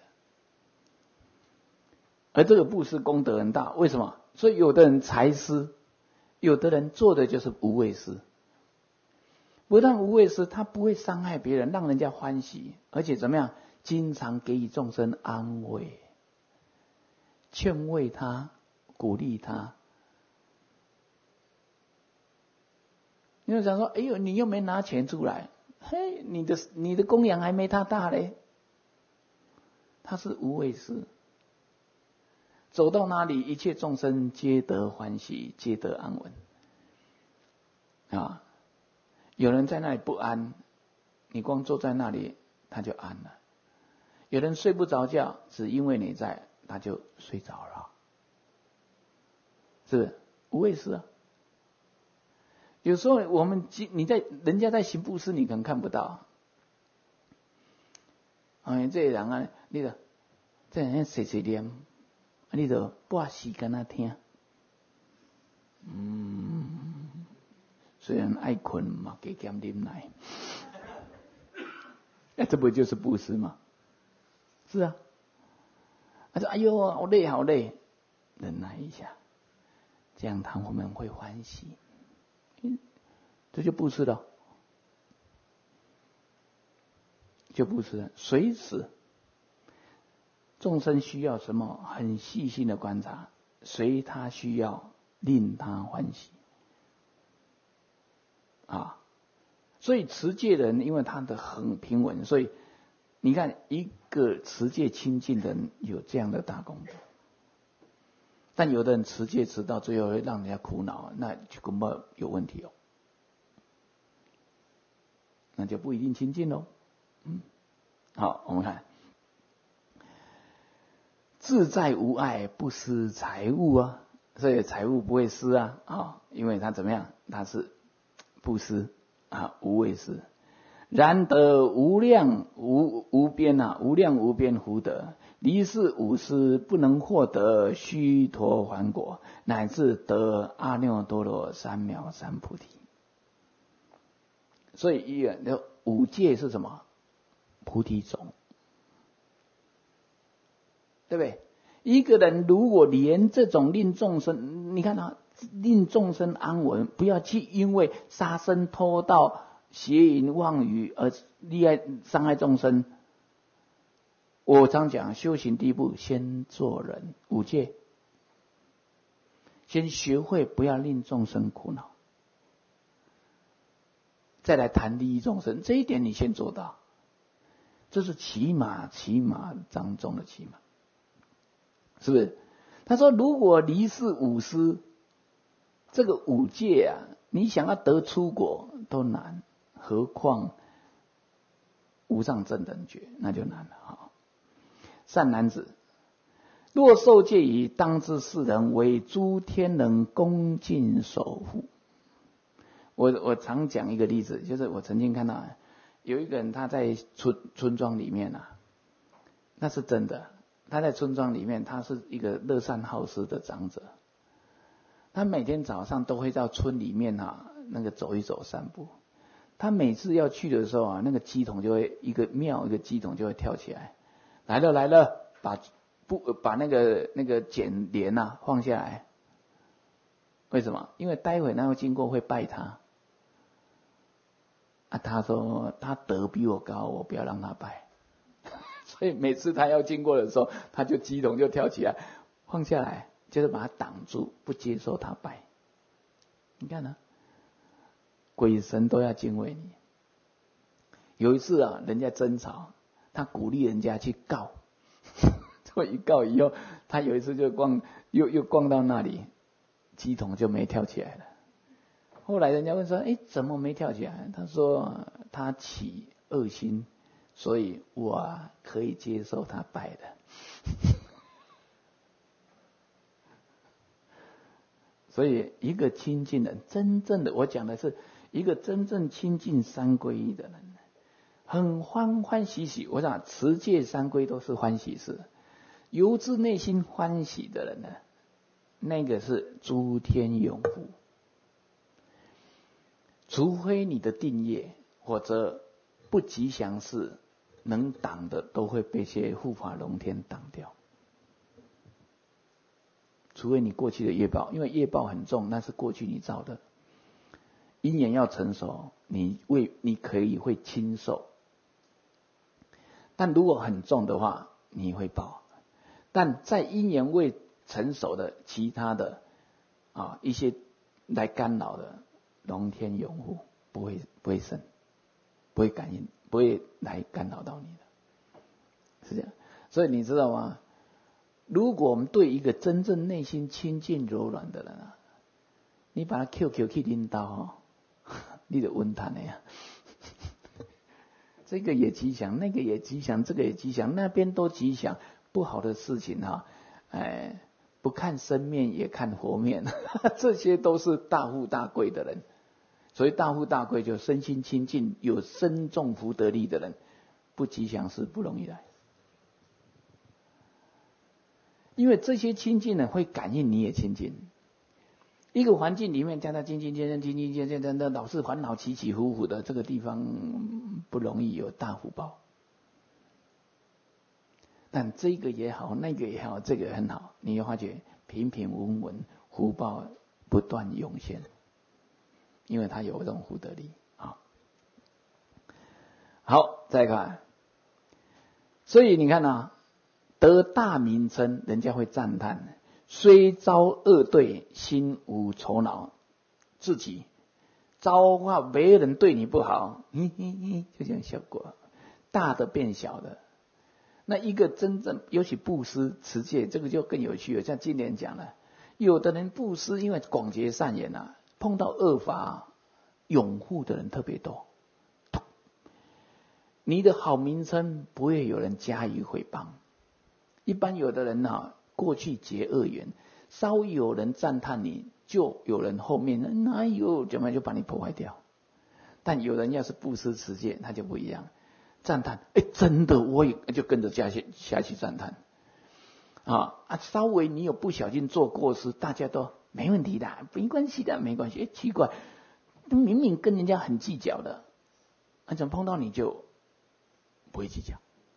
而这个布施功德很大，为什么？所以有的人财施，有的人做的就是无畏施。不但无畏施，他不会伤害别人，让人家欢喜，而且怎么样？经常给予众生安慰，劝慰他，鼓励他。你就想说，哎呦，你又没拿钱出来，嘿，你的供养还没他大嘞。他是无畏施，走到哪里，一切众生皆得欢喜，皆得安稳。有人在那里不安，你光坐在那里，他就安了。有人睡不着觉，只因为你在，他就睡着了，是不是？无畏施有时候人家在行布施，你可能看不到。这个人你就这人碎碎念，你就把时间听。虽然爱困嘛，给减啉奶。这不就是布施吗？是啊。他说：“哎呦，好累，好累，忍耐一下，这样我们会欢喜。”这就布施了，就布施了。随时众生需要什么，很细心的观察，随他需要，令他欢喜。所以持戒的人，因为他的很平稳，所以你看一个持戒清净的人有这样的大功德。但有的人持戒持到最后会让人家苦恼，那就根本有问题那就不一定亲近咯。好，我们看自在无碍，不施财物所以财物不会施因为他怎么样？他是布施无畏施。然得无量无边无量无边福德，离世五施不能获得须陀洹果，乃至得阿耨多罗三藐三菩提。所以五戒是什么？菩提种，对不对？一个人如果连这种令众生，你看令众生安稳，不要去因为杀生偷盗邪淫妄语而伤害众生。我常讲，修行第一步先做人，五戒，先学会不要令众生苦恼，再来谈利益众生，这一点你先做到，这是起码当中的起码，是不是？他说，如果离世五施，这个五戒你想要得出果都难，何况无上正等觉，那就难了。善男子，若受戒已，当知世人为诸天人恭敬守护。我常讲一个例子，就是我曾经看到有一个人，他在村庄里面那是真的。他在村庄里面，他是一个乐善好施的长者。他每天早上都会到村里面那个走一走散步。他每次要去的时候那个鸡桶就会一个鸡桶就会跳起来，来了，把那个剪帘放下来。为什么？因为待会那个经过会拜他。他说他德比我高，我不要让他拜。所以每次他要经过的时候，他就鸡桶就跳起来，放下来，就是把他挡住，不接受他拜。你看鬼神都要敬畏你。有一次人家争吵，他鼓励人家去告，这一告以后，他有一次就又逛到那里，鸡桶就没跳起来了。 后来人家问说，哎，怎么没跳起来？他说他起恶心，所以我可以接受他拜的。所以一个亲近人，真正的，我讲的是一个真正亲近三皈依的人，很欢欢喜喜。我想持戒三皈都是欢喜事，由自内心欢喜的人呢，那个是诸天拥护。除非你的定业或者不吉祥事能挡的，都会被些护法龙天挡掉。除非你过去的业报，因为业报很重，那是过去你造的。因缘要成熟，你可以会轻受，但如果很重的话，你会报。但在因缘未成熟的其他的一些来干扰的，龙天拥护，不会生，不会感应，不会来干扰到你的，是这样。所以你知道吗？如果我们对一个真正内心清净柔软的人你把他 QQ 去领导你就稳谈了呀。这个也吉祥，那个也吉祥，这个也吉祥，那边都吉祥。不好的事情不看生面也看活面，这些都是大富大贵的人。所以大富大贵就身心清净，有深重福德力的人，不吉祥事不容易来。因为这些亲近人会感应你也亲近。一个环境里面叫他亲近，老是烦恼起起伏伏的，这个地方不容易有大福报。但这个也好，那个也好，这个很好，你会发觉平平稳稳，福报不断涌现，因为他有这种福德力啊。好，再看，所以你看得大名称，人家会赞叹；虽遭恶对，心无愁恼。自己遭话别人对你不好，就这样效果，大的变小的。那一个真正，尤其布施持戒，这个就更有趣了。像今年讲了，有的人布施，因为广结善缘碰到恶法拥护的人特别多。你的好名称不会有人加以诽谤。一般有的人过去结恶缘，稍微有人赞叹你，就有人后面哪有怎么就把你破坏掉。但有人要是布施持戒，他就不一样，赞叹，真的我也就跟着下去赞叹稍微你有不小心做过失，大家都没问题的，没关系的，没关系。奇怪，明明跟人家很计较的，怎么碰到你就不会计较？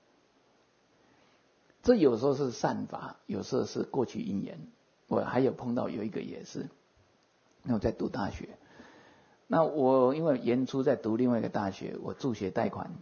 这有时候是善法，有时候是过去因缘。我还有碰到有一个也是，那我在读大学，那我因为研初在读另外一个大学，我助学贷款，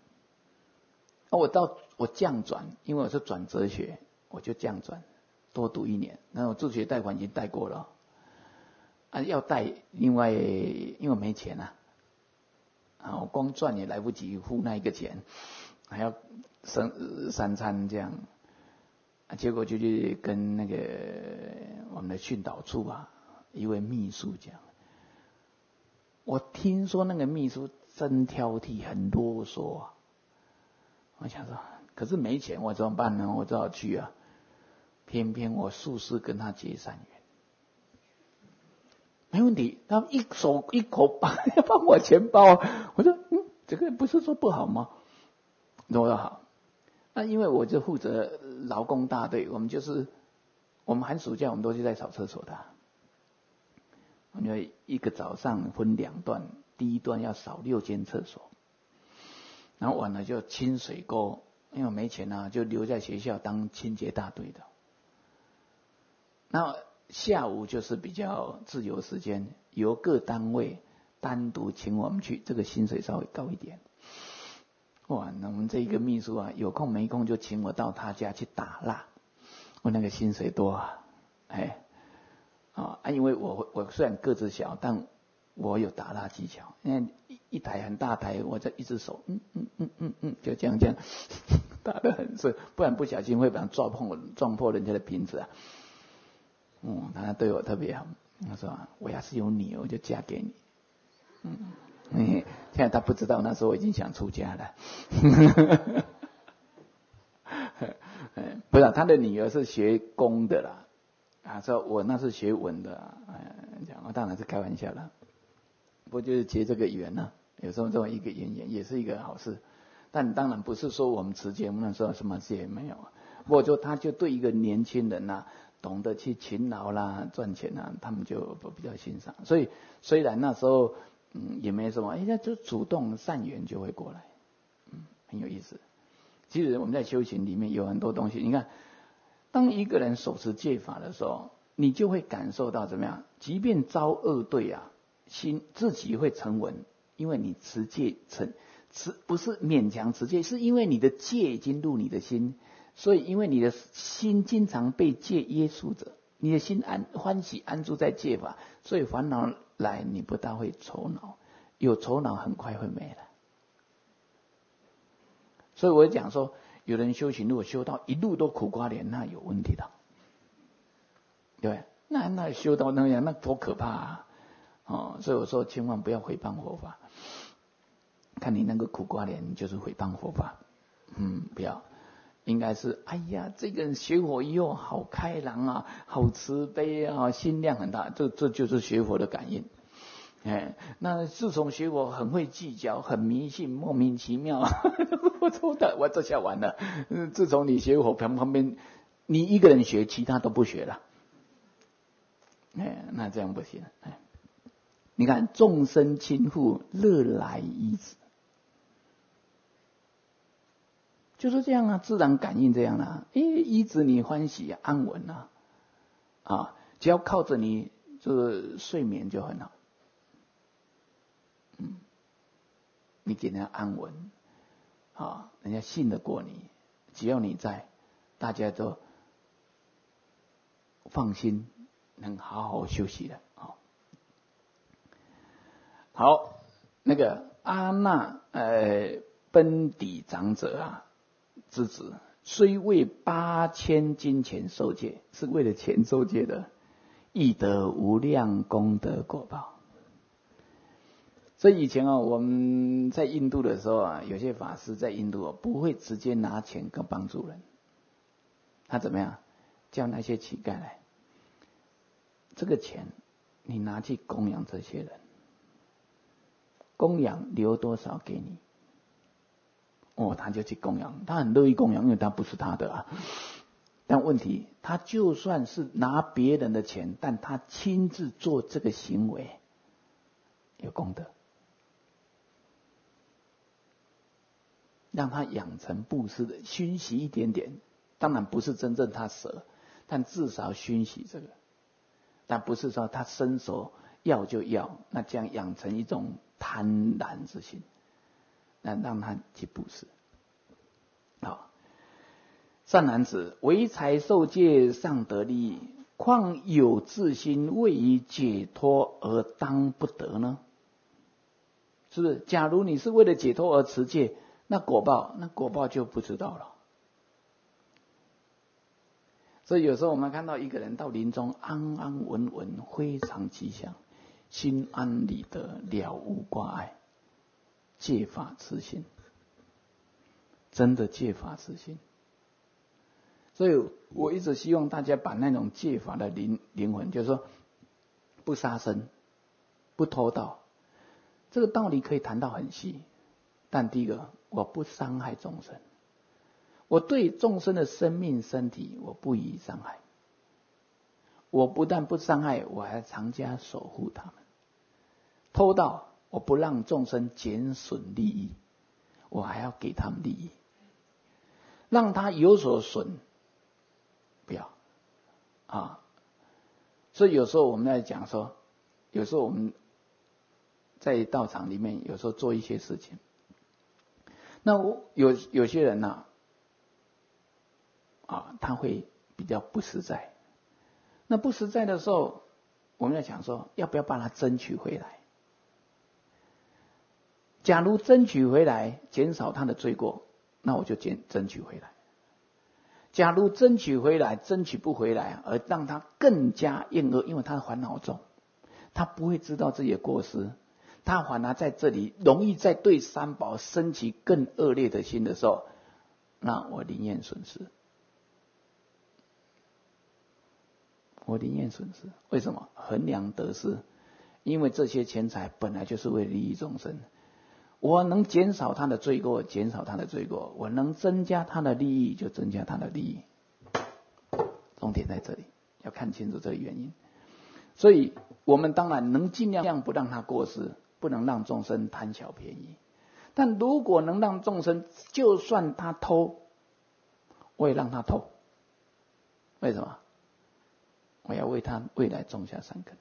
我降转，因为我是转哲学，我就降转多读1年。那我助学贷款已经贷过了要贷，另外因为没钱我光赚也来不及付那一个钱，还要3餐这样结果就去跟那个我们的训导处一位秘书讲，我听说那个秘书真挑剔，很啰嗦我想说，可是没钱我怎么办呢？我只好去偏偏我术士跟他结善缘，没问题，他一手一口帮我钱包我说这个不是说不好吗？我说好。因为我就负责劳工大队，我们寒暑假我们都是在扫厕所的。我们一个早上分2段，第一段要扫6间厕所，然后晚了就清水沟，因为没钱就留在学校当清洁大队的。那下午就是比较自由时间，由各单位单独请我们去，这个薪水稍微高一点。那我们这一个秘书有空没空就请我到他家去打蜡，我那个薪水多因为我虽然个子小，但我有打蜡技巧。因为一台很大台，我这一只手就这样打得很顺，不然不小心会把它撞破人家的瓶子他对我特别好。 他说我要是有女儿，我就嫁给你。现在他不知道，那时候我已经想出家了。不是，他的女儿是学工的啦，说我那是学文的，我当然是开玩笑啦。不过就是结这个缘呢，有时候这么一个缘也是一个好事。但当然不是说我们持戒那时候什么事也没有。不过他就对一个年轻人懂得去勤劳啦、赚钱他们就比较欣赏。所以虽然那时候也没什么，那就主动善缘就会过来，很有意思。其实我们在修行里面有很多东西，你看，当一个人手持戒法的时候，你就会感受到怎么样？即便遭恶对心自己会沉稳，因为你持戒不是勉强持戒，是因为你的戒已经入你的心，所以因为你的心经常被戒约束着，你的心欢喜安住在戒法，所以烦恼来你不大会愁恼，有愁恼很快会没了。所以我讲说，有人修行如果修到一路都苦瓜脸，那有问题的，对，那修到那样，那多可怕所以我说千万不要毁谤佛法。看你那个苦瓜脸，就是毁谤佛法。不要，应该是哎呀，这个人学佛以后好开朗好慈悲心量很大，这就是学佛的感应。那自从学佛很会计较，很迷信，莫名其妙，我这下完了。自从你学佛旁边，你一个人学，其他都不学了。那这样不行。你看众生亲附，乐来依止，就是这样自然感应这样依止你欢喜安稳只要靠着你这个睡眠就很好。你给人家安稳人家信得过你，只要你在，大家都放心，能好好休息的。好，那个阿那奔底长者之子，虽为8000金钱受戒，是为了钱受戒的，亦得无量功德果报。所以以前我们在印度的时候有些法师在印度不会直接拿钱跟帮助人，他怎么样？叫那些乞丐来，这个钱你拿去供养这些人，供养留多少给你？他就去供养，他很乐意供养，因为他不是他的但问题，他就算是拿别人的钱，但他亲自做这个行为，有功德。让他养成布施的熏习一点点，当然不是真正他舍，但至少熏习这个。但不是说他伸手要就要，那这样养成一种贪婪之心，那让他去布施。善男子，唯财受戒尚得利益，况有自心为以解脱而当不得呢？是不是？假如你是为了解脱而持戒，那果报就不知道了。所以有时候我们看到一个人到临终安安稳稳，非常吉祥，心安理得，了无挂碍，戒法自心，真的戒法自心。所以我一直希望大家把那种戒法的灵魂，就是说不杀生，不偷盗，这个道理可以谈到很细。但第一个，我不伤害众生，我对众生的生命身体我不予伤害，我不但不伤害，我还常加守护他们。偷盗，我不让众生减损利益，我还要给他们利益，让他有所损，不要所以有时候我们在讲说，有时候我们在道场里面有时候做一些事情，那有些人他会比较不实在。那不实在的时候，我们要讲说，要不要把它争取回来？假如争取回来，减少他的罪过，那我就争取回来。假如争取回来，争取不回来，而让他更加厌恶，因为他的烦恼重， 他不会知道自己的过失，他反而在这里容易在对三宝升起更恶劣的心的时候，那我宁愿损失。我宁愿损失，为什么？衡量得失，因为这些钱财本来就是为利益众生。我能减少他的罪过，减少他的罪过；我能增加他的利益，就增加他的利益。重点在这里，要看清楚这个原因。所以我们当然能尽量不让他过失，不能让众生贪小便宜。但如果能让众生，就算他偷，我也让他偷。为什么？我要为他未来种下善根。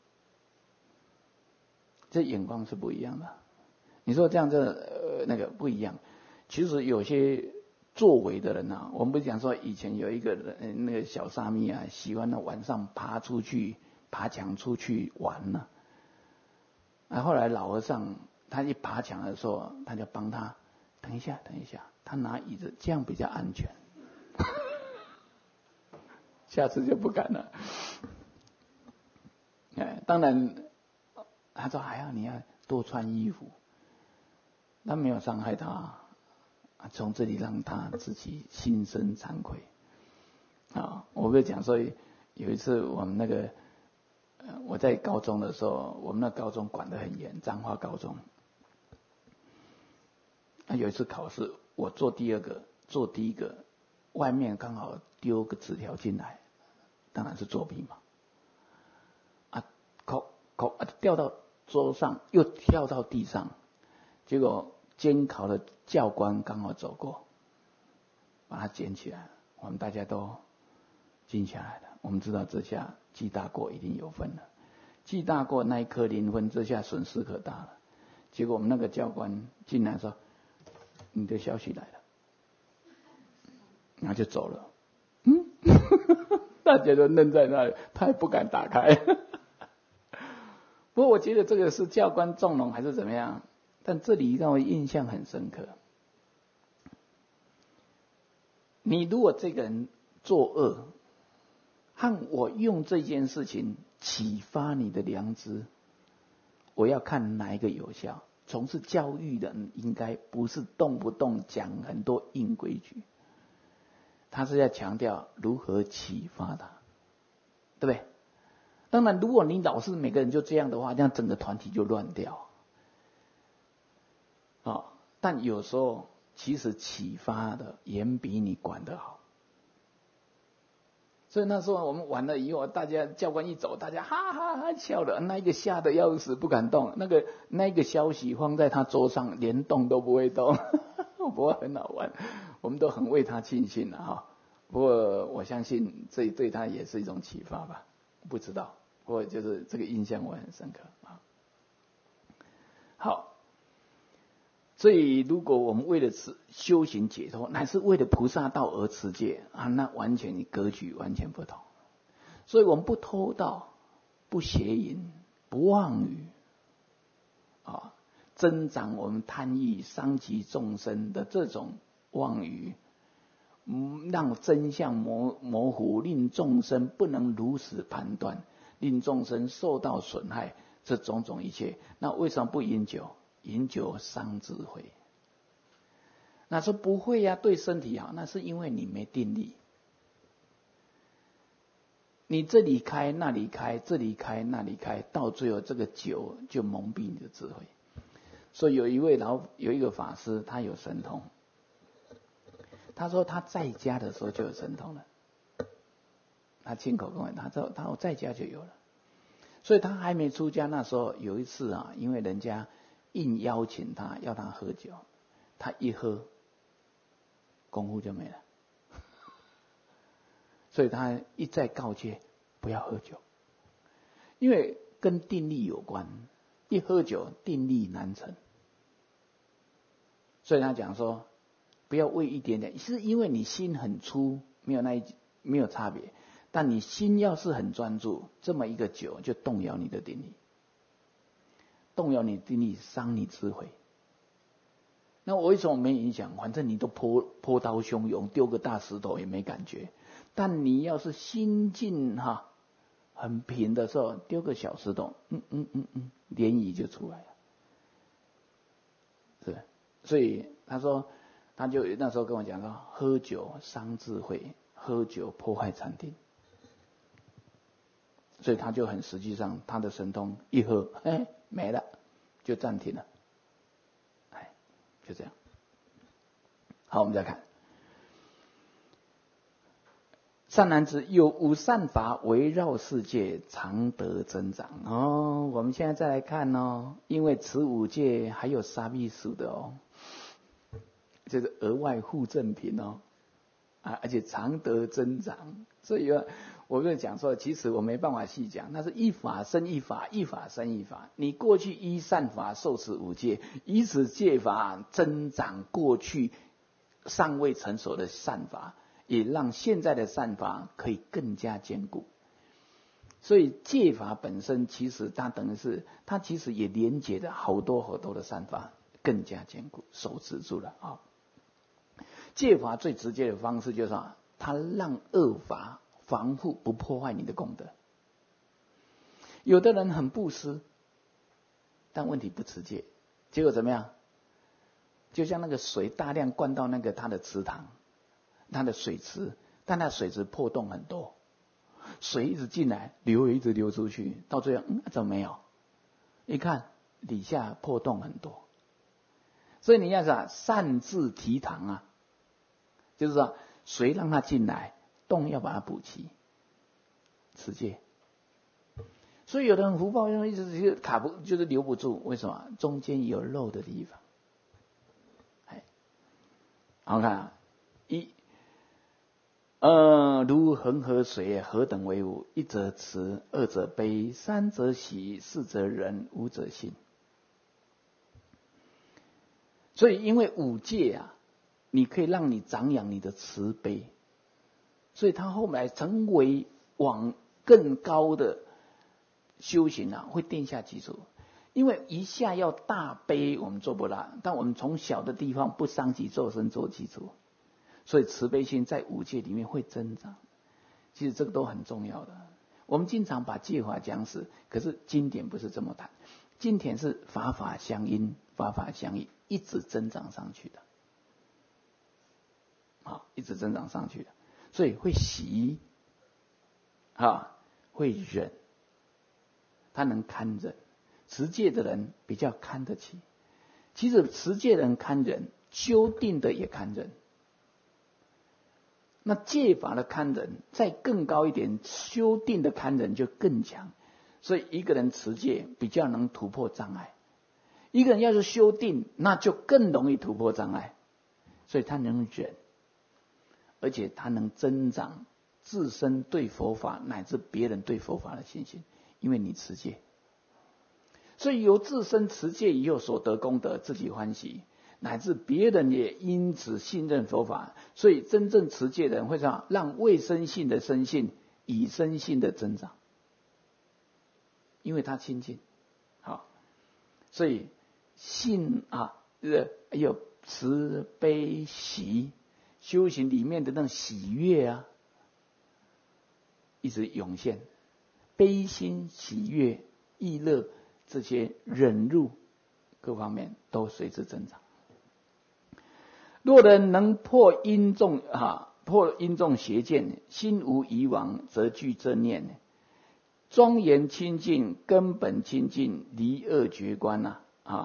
这眼光是不一样的。你说这样那个不一样。其实有些作为的人啊，我们不是讲说以前有一个人那个小沙弥啊，喜欢晚上爬墙出去玩呢。后来老和尚他一爬墙的时候，他就帮他等一下，他拿椅子，这样比较安全。下次就不敢了。当然，他说还要你要多穿衣服，他没有伤害他，从这里让他自己心生惭愧。我会讲说，有一次我们那个，我在高中的时候，我们那高中管得很严，彰化高中。有一次考试，我做第二个，做第一个，外面刚好丢个纸条进来。当然是作弊嘛！掉到桌上，又跳到地上，结果监考的教官刚好走过，把它捡起来，我们大家都静下来了。我们知道这下记大过一定有分了，记大过那一科0分，这下损失可大了。结果我们那个教官进来说：“你的消息来了。”然后就走了。大家都愣在那里，他也不敢打开。不过我觉得这个是教官纵容还是怎么样，但这里让我印象很深刻。你如果这个人作恶，和我用这件事情启发你的良知，我要看哪一个有效。从事教育的人应该不是动不动讲很多硬规矩，他是要强调如何启发他，对不对？当然，如果你老是每个人就这样的话，这样整个团体就乱掉。但有时候其实启发的远比你管得好。所以那时候我们完了以后，大家教官一走，大家哈哈哈笑了，那一个吓得要死不敢动，那个消息放在他桌上，连动都不会动。不过很好玩，我们都很为他庆幸了。不过我相信这对他也是一种启发吧，不知道。不过就是这个印象我很深刻。好，所以如果我们为了修行解脱，乃是为了菩萨道而持戒那完全格局完全不同。所以我们不偷盗，不邪淫，不妄语，增长我们贪欲伤及众生的这种妄语，让真相模糊，令众生不能如实判断，令众生受到损害，这种种一切，那为什么不饮酒？饮酒伤智慧。那说不会呀，对身体好，那是因为你没定力。你这里开那里开，这里开那里开，到最后这个酒就蒙蔽你的智慧。所以有一个法师，他有神通。他说他在家的时候就有神通了。他亲口跟我讲，他说在家就有了。所以他还没出家那时候，有一次因为人家硬邀请他要他喝酒，他一喝，功夫就没了。所以他一再告诫不要喝酒，因为跟定力有关，一喝酒定力难成。所以他讲说，不要为一点点，是因为你心很粗，没有差别。但你心要是很专注，这么一个酒就动摇你的定力，动摇你定力，伤你智慧。那我为什么没影响？反正你都波涛汹涌，丢个大石头也没感觉。但你要是心境很很平的时候，丢个小石头，涟漪就出来了，是。所以他说，他就那时候跟我讲说，喝酒伤智慧，喝酒破坏禅定。所以他就很实际上，他的神通一喝，没了，就暂停了，就这样。好，我们再看。善男子，有五善法围绕世界，常得增长。我们现在再来看因为此五戒还有沙弥数的这是额外附赠品而且常得增长。所以我跟你讲说，其实我没办法细讲，那是一法生一法，一法生一法。你过去依善法受持五戒，以此戒法增长过去尚未成熟的善法，也让现在的善法可以更加坚固。所以戒法本身其实它等于是，它其实也连接了好多好多的善法，更加坚固，守持住了戒法最直接的方式就是它让恶法防护不破坏你的功德。有的人很布施，但问题不持戒，结果怎么样？就像那个水大量灌到他的池塘，他的水池，但那水池破洞很多，水一直进来，流也一直流出去，到最后怎么没有？一看底下破洞很多。所以你要善自提塘就是说水让它进来，洞要把它补齐，持戒。所以有的人福报一直卡不，就是留不住，为什么？中间有漏的地方。好看如恒河水，何等为无？一则慈，二则悲，三则喜，四则忍，五则信。所以因为五戒你可以让你长养你的慈悲，所以他后来成为往更高的修行会奠下基础。因为一下要大悲我们做不到，但我们从小的地方不伤及众生做基础，所以慈悲心在五戒里面会增长。其实这个都很重要的。我们经常把戒法讲死，可是经典不是这么谈，经典是法法相应，法法相应，一直增长上去的。一直增长上去的。所以会喜会忍，他能堪忍。持戒的人比较堪得起。其实持戒的人堪忍，修定的也堪忍。那戒法的堪忍再更高一点，修定的堪忍就更强。所以一个人持戒比较能突破障碍，一个人要是修定，那就更容易突破障碍。所以他能忍，而且他能增长自身对佛法乃至别人对佛法的信心，因为你持戒。所以由自身持戒以后所得功德，自己欢喜，乃至别人也因此信任佛法。所以真正持戒的人会让未生信的生信，已生信的增长，因为他亲近。所以信有慈悲喜，修行里面的那种喜悦一直涌现，悲心喜悦意乐这些忍辱各方面都随之增长。若人能破因众邪见，心无疑往，则具正念，庄严清净，根本清净，离恶绝观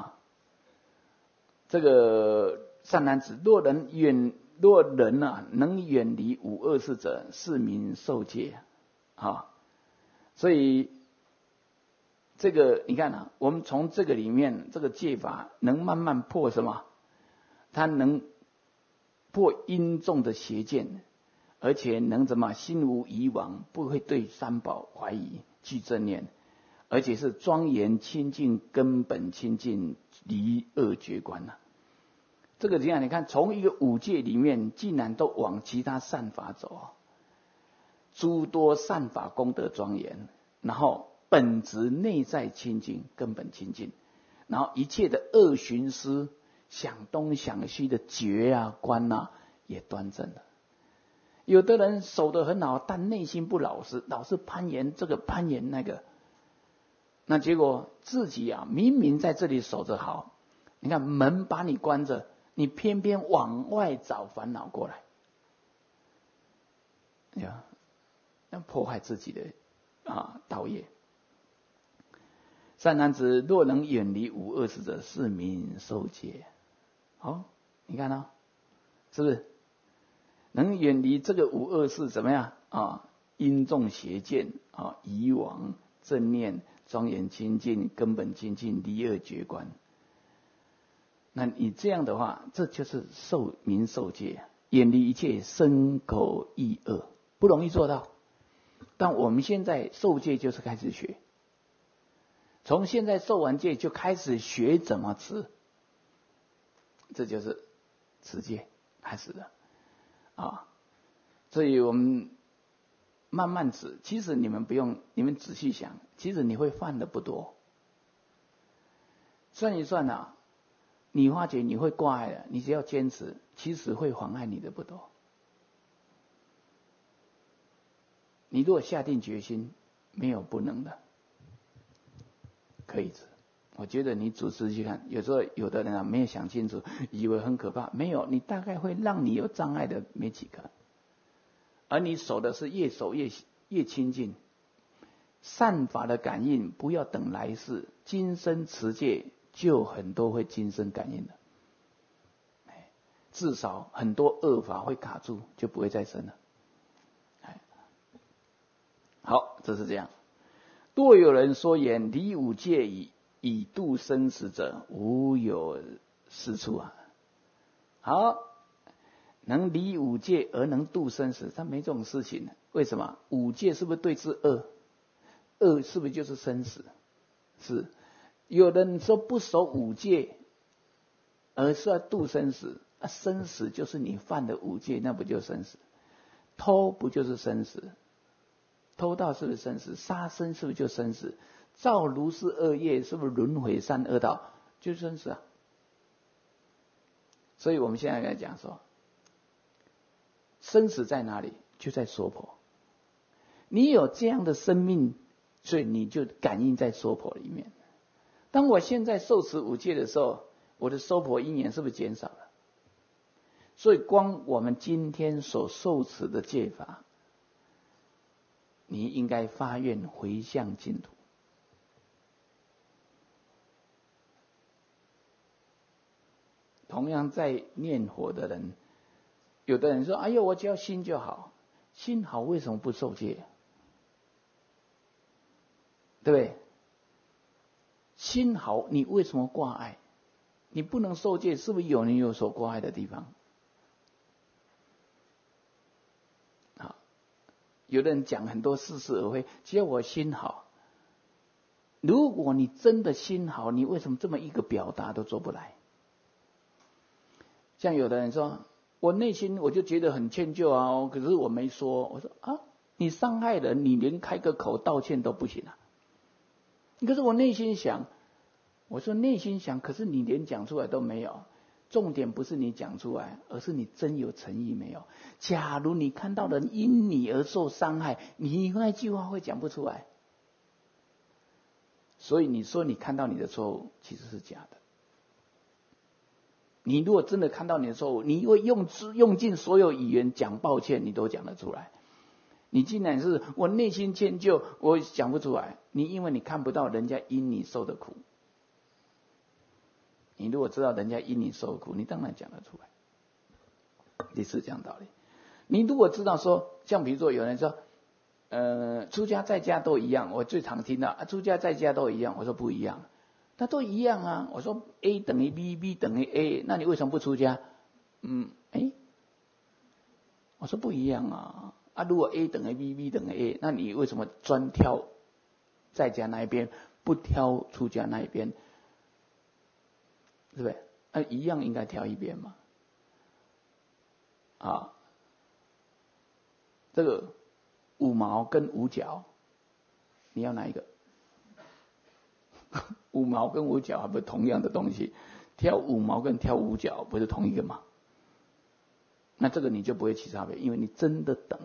这个善男子，若人能远离五恶事者，是名受戒所以这个你看我们从这个里面，这个戒法能慢慢破什么？它能破因众的邪见，而且能心无疑往，不会对三宝怀疑，具正念，而且是庄严清净，根本清净，离恶绝观这个这样，你看从一个五戒里面，竟然都往其他善法走诸多善法功德庄严，然后本质内在清净，根本清净，然后一切的恶寻思，想东想西的觉观也端正了。 有的人守得很好，但内心不老实，老是攀岩这个攀岩那个，那结果自己啊明明在这里守着好，你看门把你关着，你偏偏往外找烦恼过来，呀，那破坏自己的道业。善男子，若能远离五恶事者，是名受戒。你看是不是？能远离这个五恶事怎么样因重邪见遗忘正念庄严清净根本清净离恶绝观。那你这样的话，这就是名受戒，远离一切身口意恶，不容易做到。但我们现在受戒就是开始学，从现在受完戒就开始学怎么持，这就是持戒开始了所以我们慢慢持。其实你们不用，你们仔细想，其实你会犯的不多。算一算你发觉你会挂碍了，你只要坚持，其实会妨碍你的不多。你如果下定决心，没有不能的，可以持。我觉得你仔细去看，有时候有的人没有想清楚，以为很可怕，没有，你大概会让你有障碍的没几个。而你守的是越守越亲近，善法的感应不要等来世，今生持戒就很多会今生感应的，至少很多恶法会卡住，就不会再生了。好，这是这样。若有人说言离五戒以度生死者，无有是处好，能离五戒而能度生死，他没这种事情。为什么？五戒是不是对治恶？恶是不是就是生死？是。有人说不守五戒，而是要度生死生死就是你犯的五戒，那不就生死？偷不就是生死？偷盗是不是生死？杀生是不是就生死？造如是恶业是不是轮回三恶道？就是生死所以我们现在来讲说，生死在哪里？就在娑婆。你有这样的生命，所以你就感应在娑婆里面。当我现在受持五戒的时候，我的娑婆因缘是不是减少了？所以光我们今天所受持的戒法，你应该发愿回向净土。同样在念佛的人，有的人说：“哎呦，我只要心就好，心好为什么不受戒？对不对？心好，你为什么挂碍？你不能受戒，是不是有你有所挂碍的地方？”有的人讲很多似是而非，只要我心好。如果你真的心好，你为什么这么一个表达都做不来？像有的人说，我内心我就觉得很歉疚可是我没说。我说你伤害人，你连开个口道歉都不行可是我内心想，我说内心想，可是你连讲出来都没有。重点不是你讲出来，而是你真有诚意没有。假如你看到人因你而受伤害，你那句话会讲不出来。所以你说你看到你的错误，其实是假的。你如果真的看到你的错误，你会用尽所有语言讲抱歉，你都讲得出来。你竟然是我内心歉疚，我讲不出来。因为你看不到人家因你受的苦。你如果知道人家因你受苦，你当然讲得出来。也是这样道理。你如果知道说，像比如说有人说，出家在家都一样，我最常听到出家在家都一样，我说不一样，那都一样我说 A 等于 B，B 等于 A， 那你为什么不出家？我说不一样如果 A 等于 B，B 等于 A， 那你为什么专挑在家那一边，不挑出家那一边？对不对？一样应该挑一边嘛。这个五毛跟五角，你要哪一个？五毛跟五角还不是同样的东西？挑五毛跟挑五角不是同一个吗？ 那这个你就不会起差别，因为你真的等，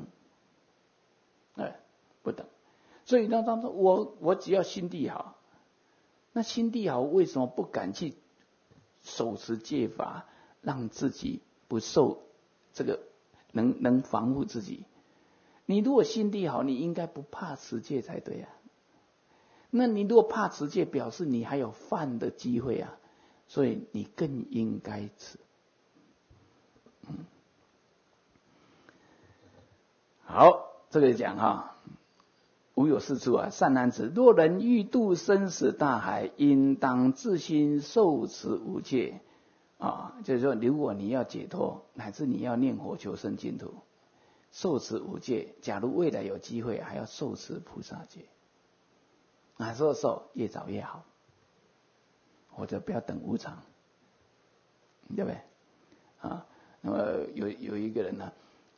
不等。所以当时我只要心地好，那心地好为什么不敢去手持戒法，让自己不受这个能防护自己？你如果心地好，你应该不怕持戒才对啊。那你如果怕持戒，表示你还有犯的机会啊，所以你更应该持。好，这个讲哈，无有是处啊，善男子，若人欲渡生死大海，应当自心受持五戒啊。就是说，如果你要解脱，乃至你要念佛求生净土，受持五戒。假如未来有机会，还要受持菩萨戒。哪时候受，越早越好，或者不要等无常，对不对？啊，那么有一个人呢，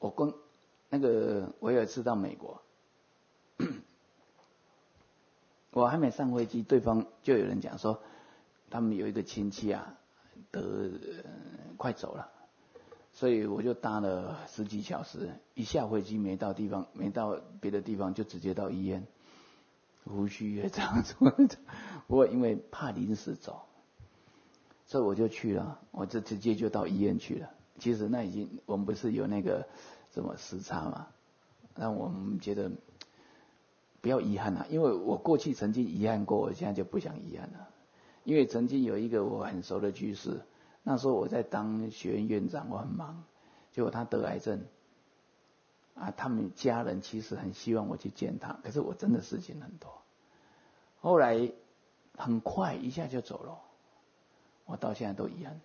我有一次到美国，我还没上飞机，对方就有人讲说，他们有一个亲戚啊，快走了，所以我就搭了10几小时，一下飞机没到别的地方，就直接到医院。胡须越长，不过因为怕临时走，所以我就去了，我就直接就到医院去了。其实那我们不是有那个什么时差嘛，那我们觉得不要遗憾了，因为我过去曾经遗憾过，我现在就不想遗憾了。因为曾经有一个我很熟的居士，那时候我在当学院院长，我很忙，结果他得癌症。他们家人其实很希望我去见他，可是我真的事情很多。后来很快一下就走了，我到现在都遗憾。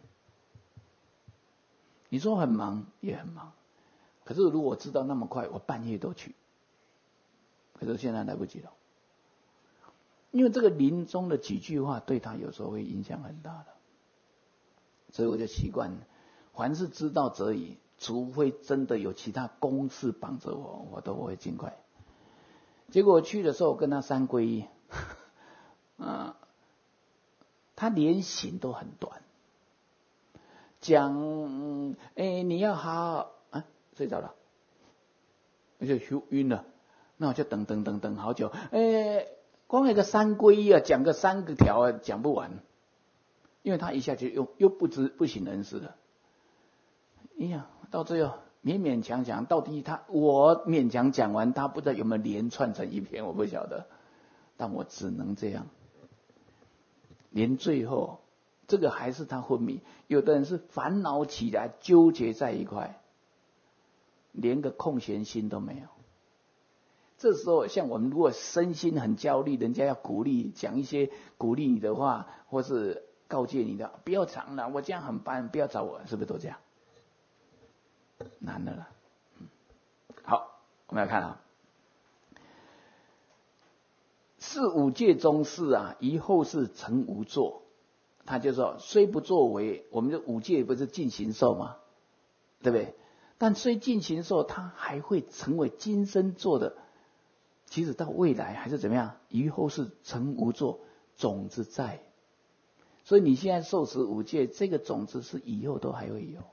你说很忙也很忙，可是如果我知道那么快，我半夜都去。可是现在来不及了，因为这个临终的几句话对他有时候会影响很大的，所以我就习惯，凡是知道则已。除非真的有其他公事绑着我都会尽快。结果去的时候，我跟他3皈依，他连行都很短，讲你要好好睡着了，我就晕了，那我就等好久，光一个3皈依讲个3个条讲不完，因为他一下就又不省人事了。到最后勉勉强强，到底我勉强讲完，他不知道有没有连串成一篇，我不晓得，但我只能这样。连最后这个还是他昏迷，有的人是烦恼起来纠结在一块，连个空闲心都没有。这时候像我们如果身心很焦虑，人家要鼓励，讲一些鼓励你的话，或是告诫你的，不要长了，我这样很烦，不要找我，是不是都这样？难的了。好，我们来看是五戒中事以后是成无作。他就说虽不作为，我们的五戒不是尽形寿吗？对不对？但虽尽形寿，他还会成为今生做的，其实到未来还是怎么样？以后是成无作，种子在。所以你现在受持五戒，这个种子是以后都还会有。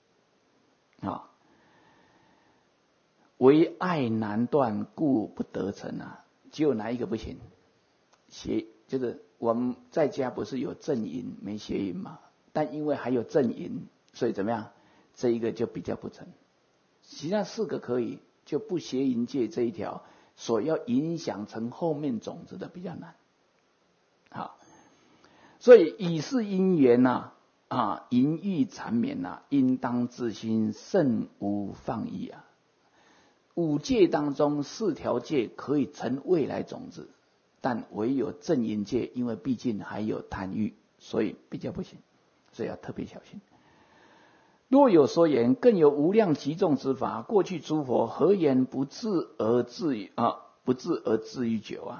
唯爱难断，故不得成只有哪一个不行？就是我们在家不是有正淫没邪淫嘛？但因为还有正淫，所以怎么样？这一个就比较不成。其他4个可以，就不邪淫戒这一条，所要影响成后面种子的比较难。好，所以以是因缘淫欲缠绵应当自心慎无放逸5戒当中4条戒可以成未来种子，但唯有正淫戒，因为毕竟还有贪欲，所以比较不行，所以要特别小心。若有说言，更有无量极众之法，过去诸佛何言不至而至于久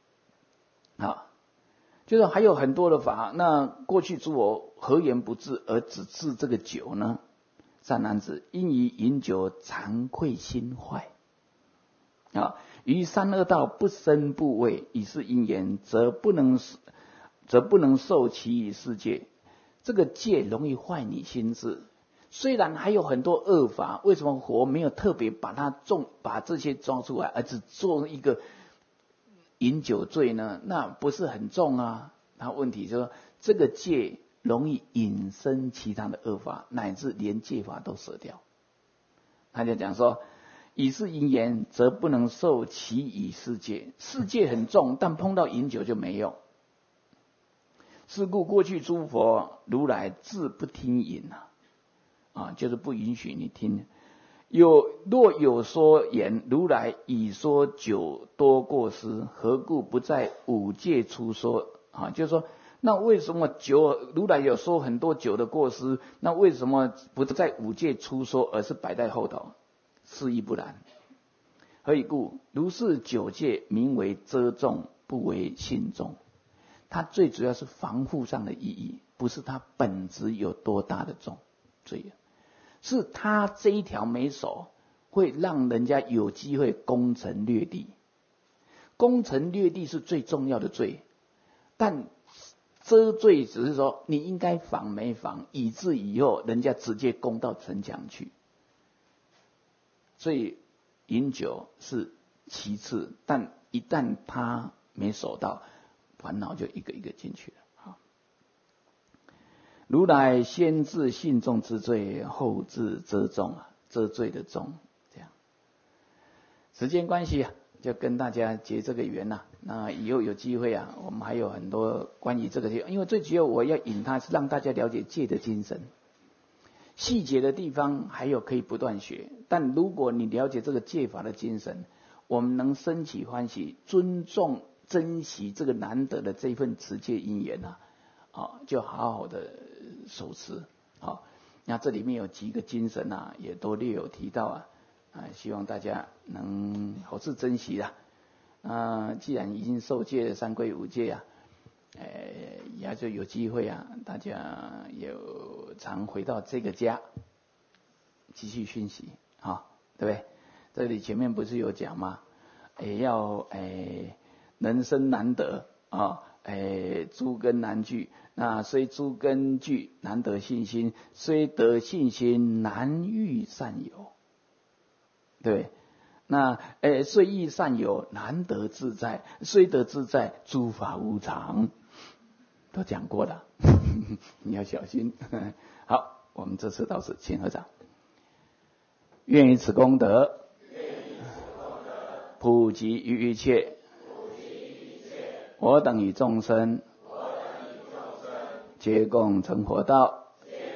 就是还有很多的法，那过去诸佛何言不至而只至这个久呢？善男子，因于饮酒惭愧心坏于三恶道不生怖畏，以是因缘，则不能受其余世界。这个戒容易坏你心智， 虽然还有很多恶法，为什么佛没有特别把这些抓出来，而只做一个饮酒罪呢？那不是很重啊？那问题就是说，这个戒容易引申其他的恶法，乃至连戒法都舍掉。他就讲说，以是因缘，则不能受其以世界。世界很重，但碰到饮酒就没用。是故过去诸佛如来自不听饮就是不允许你听。若有说言，如来已说酒多过失，何故不在五戒出说？就是说，那为什么如来有说很多酒的过失，那为什么不在五戒出说，而是摆在后头？是亦不然。何以故？如是九戒名为遮重，不为信重。它最主要是防护上的意义，不是它本质有多大的重罪，是它这一条没守，会让人家有机会攻城略地。攻城略地是最重要的罪，但遮罪只是说你应该防没防，以致以后人家直接攻到城墙去。所以饮酒是其次，但一旦他没守到，烦恼就一个一个进去了。如来先治信众之罪，后治遮众遮罪的众。这样，时间关系就跟大家结这个缘那以后有机会我们还有很多关于这个，因为最主要我要引他是让大家了解戒的精神。细节的地方还有可以不断学，但如果你了解这个戒法的精神，我们能生起欢喜，尊重珍惜这个难得的这份持戒因缘就好好的守持。那这里面有几个精神也都略有提到希望大家能好自珍惜既然已经受戒三皈五戒也就有机会大家有常回到这个家继续熏习对不对？这里前面不是有讲吗？要人生难得诸根难具，那虽诸根具，难得信心；虽得信心，难遇善友。对，那虽遇善友，难得自在；虽得自在，诸法无常。都讲过了，你要小心。好，我们这次到此，请合掌。愿以此功德，普及于一切，我等与众生，皆共成佛道。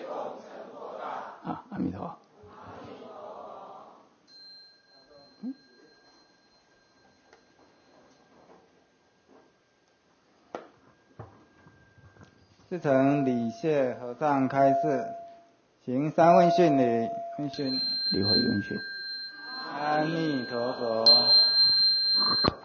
阿弥陀佛。 师承礼谢和尚开示，行三问讯礼。问讯， 礼会问讯。 阿弥陀佛。